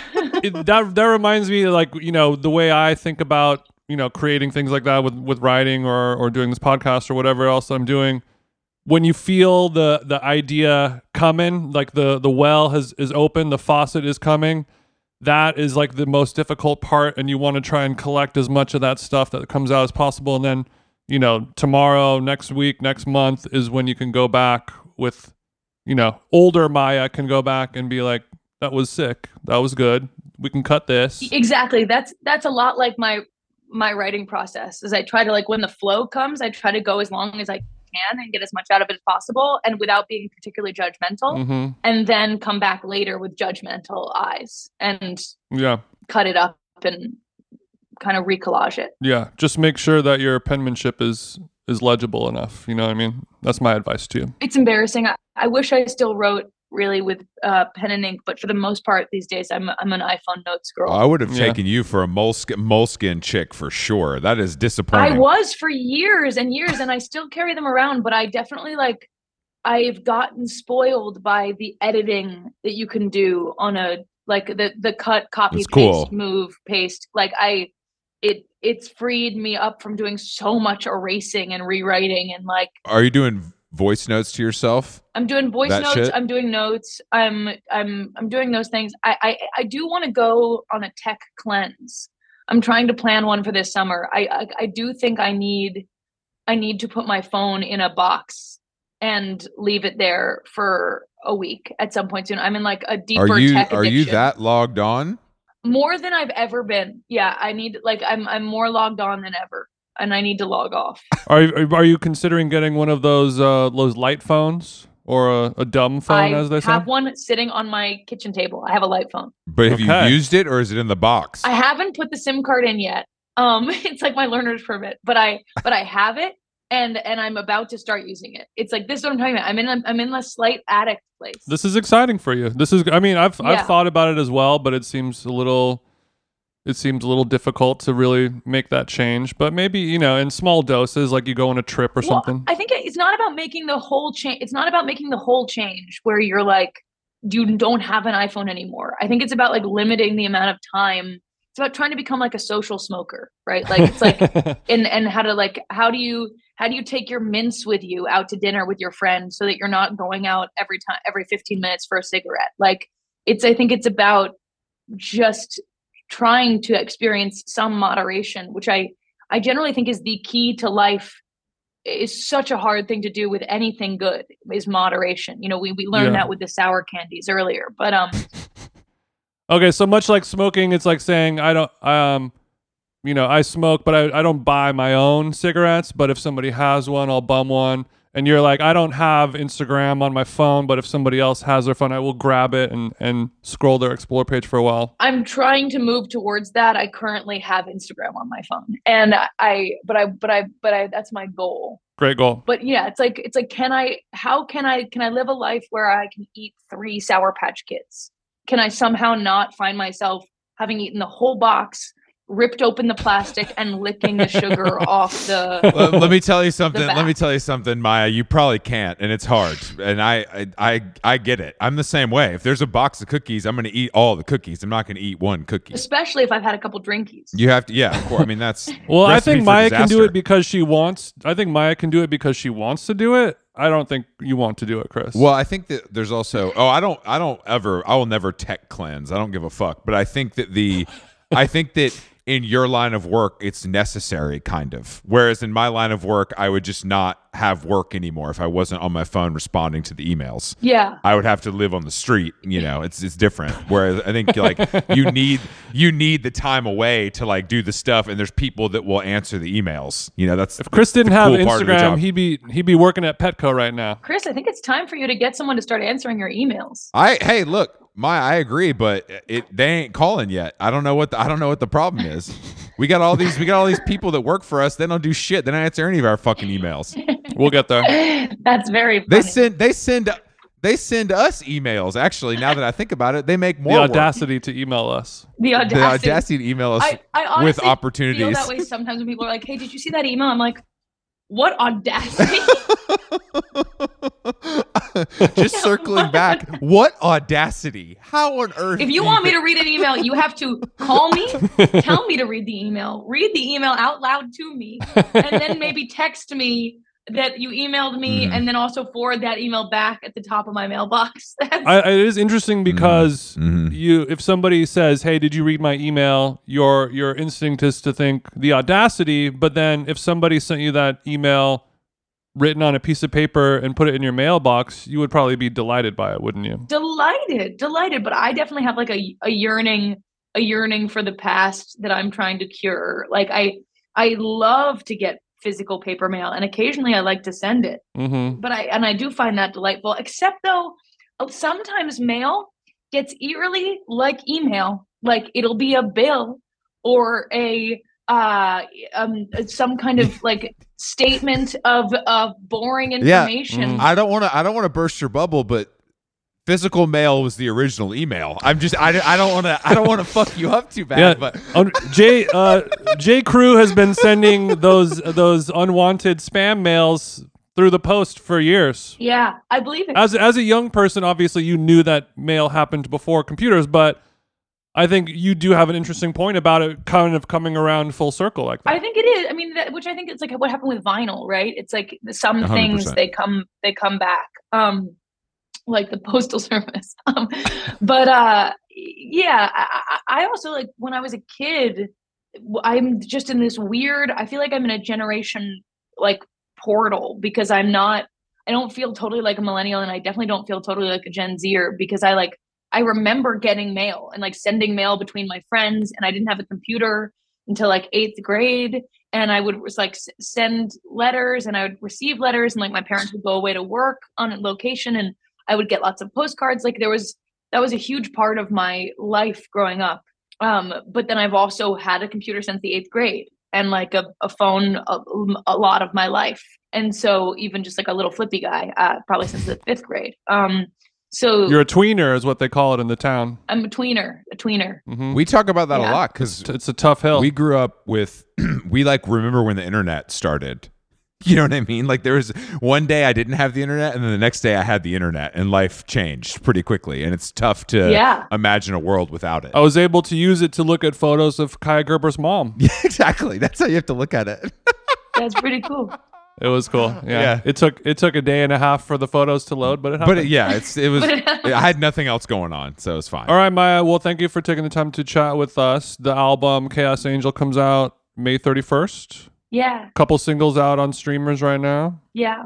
It- that that reminds me, like, you know, the way I think about, you know, creating things like that with with writing or or doing this podcast or whatever else I'm doing. When you feel the the idea coming, like the the well has is open, the faucet is coming, that is like the most difficult part, and you want to try and collect as much of that stuff that comes out as possible. And then, you know, tomorrow, next week, next month is when you can go back with, you know, older Maya can go back and be like, that was sick, that was good, we can cut this. Exactly. That's that's a lot like my my writing process. Is I try to, like, when the flow comes, I try to go as long as I can and get as much out of it as possible, and without being particularly judgmental, Mm-hmm. and then come back later with judgmental eyes and Yeah, cut it up and kind of recollage it. yeah. Just make sure that your penmanship is is legible enough. You know what I mean? That's my advice to you. It's embarrassing. I, I wish I still wrote really with uh, pen and ink, but for the most part these days, I'm I'm an iPhone notes girl. I would have Yeah. taken you for a moleskin, moleskin chick for sure. That is disappointing. I was for years and years, and I still carry them around, but I definitely like I've gotten spoiled by the editing that you can do on a like the the cut, copy, That's paste, cool. move, paste. Like I it it's freed me up from doing so much erasing and rewriting, and like Are you doing voice notes to yourself? I'm doing voice That notes, shit? I'm doing notes, I'm I'm I'm doing those things. I I, I do want to go on a tech cleanse. I'm trying to plan one for this summer. I, I I do think I need I need to put my phone in a box and leave it there for a week at some point soon. I'm in like a deeper Are you tech are you addiction. that logged on? More than I've ever been. Yeah, I need like I'm I'm more logged on than ever, and I need to log off. Are you, are you considering getting one of those uh, those light phones or a, a dumb phone, I as they say? have one sitting on my kitchen table. I have a light phone. But have Okay. you used it or is it in the box? I haven't put the SIM card in yet. Um, it's like my learner's permit, but I but I have it, and and I'm about to start using it. It's like this is what I'm talking about. I'm in a, I'm in a slight addict place. This is exciting for you. This is, I mean, I've Yeah. I've thought about it as well, but it seems a little, it seems a little difficult to really make that change. But maybe, you know, in small doses, like you go on a trip or Well, something. I think it's not about making the whole change. It's not about making the whole change where you're like, you don't have an iPhone anymore. I think it's about like limiting the amount of time. It's about trying to become like a social smoker, right? Like it's like, and and how to like, how do you how do you take your mints with you out to dinner with your friends so that you're not going out every time every fifteen minutes for a cigarette? Like it's I think it's about just trying to experience some moderation, which I I generally think is the key to life. Is such a hard thing to do with anything good, is moderation. You know, we we learned Yeah. that with the sour candies earlier, but um Okay, so much like smoking, it's like saying I don't um you know, I smoke, but I, I don't buy my own cigarettes. But if somebody has one, I'll bum one. And you're like, I don't have Instagram on my phone, but if somebody else has their phone, I will grab it and, and scroll their Explore page for a while. I'm trying to move towards that. I currently have Instagram on my phone, and I, but I, but I, but I, that's my goal. Great goal. But yeah, it's like, it's like, can I, how can I, can I live a life where I can eat three Sour Patch Kids? Can I somehow not find myself having eaten the whole box, ripped open the plastic, and licking the sugar off the... let, let me tell you something. back. Let me tell you something, Maya. You probably can't, and it's hard. And I, I, I, I get it. I'm the same way. If there's a box of cookies, I'm going to eat all the cookies. I'm not going to eat one cookie. Especially if I've had a couple drinkies. You have to, yeah, of course. I mean, that's Well, I recipe think for Maya can do disaster. it because she wants. I think Maya can do it because she wants to do it. I don't think you want to do it, Chris. Well, I think that there's also. Oh, I don't. I don't ever. I will never tech cleanse. I don't give a fuck. But I think that the. I think that. In your line of work, it's necessary, kind of. Whereas in my line of work, I would just not have work anymore if I wasn't on my phone responding to the emails. Yeah. I would have to live on the street. You know, it's it's different. Whereas I think like you need you need the time away to like do the stuff, and there's people that will answer the emails. You know, that's if Chris didn't the have cool part of the Instagram, job. he'd be he'd be working at Petco right now. Chris, I think it's time for you to get someone to start answering your emails. I hey, look, my I agree, but it they ain't calling yet. I don't know what the, I don't know what the problem is. We got all these we got all these people that work for us. They don't do shit. They don't answer any of our fucking emails. We'll get there. That's very funny. They send they send they send us emails. Actually, now that I think about it, they make more The work. audacity to email us. the The audacity. audacity to email us I, I honestly with feel opportunities. that way sometimes when people are like, hey, did you see that email? I'm like, what audacity? Just circling back, what audacity? How on earth? If do you want me to read an email, you have to call me, tell me to read the email, read the email out loud to me, and then maybe text me that you emailed me, Mhm. and then also forward that email back at the top of my mailbox. That's, I, it is interesting because Mhm. you, if somebody says, "Hey, did you read my email?" Your your instinct is to think the audacity. But then, if somebody sent you that email written on a piece of paper and put it in your mailbox, you would probably be delighted by it, wouldn't you? delighted, delighted. But I definitely have like a, a yearning, a yearning for the past that I'm trying to cure. Like I, I love to get physical paper mail, and occasionally I like to send it. Mm-hmm. But I and I do find that delightful. Except though, sometimes mail gets eerily like email. Like it'll be a bill or a uh um some kind of like statement of of boring Yeah. information. Mm. I don't want to. I don't want to burst your bubble, but physical mail was the original email. I'm just. I, I don't want to. I don't want to fuck you up too bad. Yeah, But Un- J uh, J Crew has been sending those those unwanted spam mails through the post for years. Yeah, I believe it. As as a young person, obviously you knew that mail happened before computers, but I think you do have an interesting point about it, kind of coming around full circle like that. I think it is. I mean, that, which I think it's like what happened with vinyl, right? It's like some one hundred things percent. they come they come back, um, like the postal service. Um, but uh, yeah, I, I I also like when I was a kid, w- I'm just in this weird. I feel like I'm in a generation like portal because I'm not. I don't feel totally like a millennial, and I definitely don't feel totally like a Gen Zer because I like. I remember getting mail and like sending mail between my friends, and I didn't have a computer until like eighth grade. And I would was like s- send letters, and I would receive letters, and like my parents would go away to work on a location, and I would get lots of postcards. Like there was that was a huge part of my life growing up. Um, but then I've also had a computer since the eighth grade, and like a, a phone a, a lot of my life. And so even just like a little flippy guy, uh, probably since the fifth grade. Um, So You're a tweener, is what they call it in the town. I'm a tweener, a tweener. Mm-hmm. we talk about that Yeah. a lot because It's a tough hill. we grew up with. We like remember when the internet started. You know what I mean? Like there was one day I didn't have the internet, and then the next day I had the internet, and life changed pretty quickly. And it's tough to Yeah. imagine a world without it. I was able to use it to look at photos of Kaya Gerber's mom. Yeah, exactly. That's how you have to look at it. That's pretty cool. It was cool. Yeah. Yeah. It took it took a day and a half for the photos to load, but it happened. But it, yeah, it's it was. But it- I had nothing else going on, so it's fine. All right, Maya. Well, thank you for taking the time to chat with us. The album Chaos Angel comes out May thirty-first. Yeah, Couple singles out on streamers right now. yeah.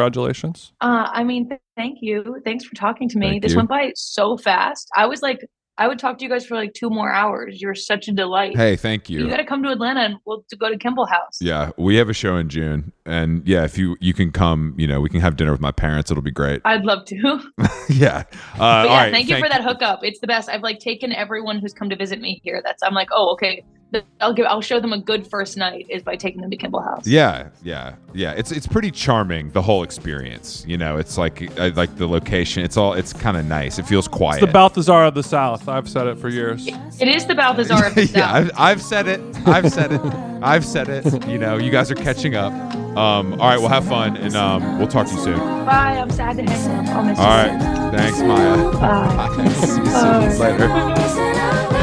Congratulations. Uh, I mean, th- thank you. Thanks for talking to me. Thank this you. went by so fast. I was like I would talk to you guys for like two more hours. You're such a delight. Hey, thank you. You got to come to Atlanta and we'll to go to Kimball House. Yeah, we have a show in June, and yeah, if you you can come, you know, we can have dinner with my parents. It'll be great. I'd love to. yeah. Uh, But all yeah, right, thank you for that hookup. It's the best. I've like taken everyone who's come to visit me here. That's I'm like, oh, okay. I'll give. I'll show them a good first night is by taking them to Kimball House. Yeah, yeah, yeah. It's it's pretty charming, the whole experience. You know, it's like I like the location. It's all. It's kind of nice. It feels quiet. It's the Balthazar of the South. I've said it for years. It is the Balthazar of the yeah, South. I've, I've said it. I've said it. I've said it. You know, you guys are catching up. Um, all right, well, have fun, and um, we'll talk to you soon. Bye. I'm sad to hang up. I'll miss All you. right, thanks, Maya. Bye. Bye. See you soon. Bye. Later. Listen up.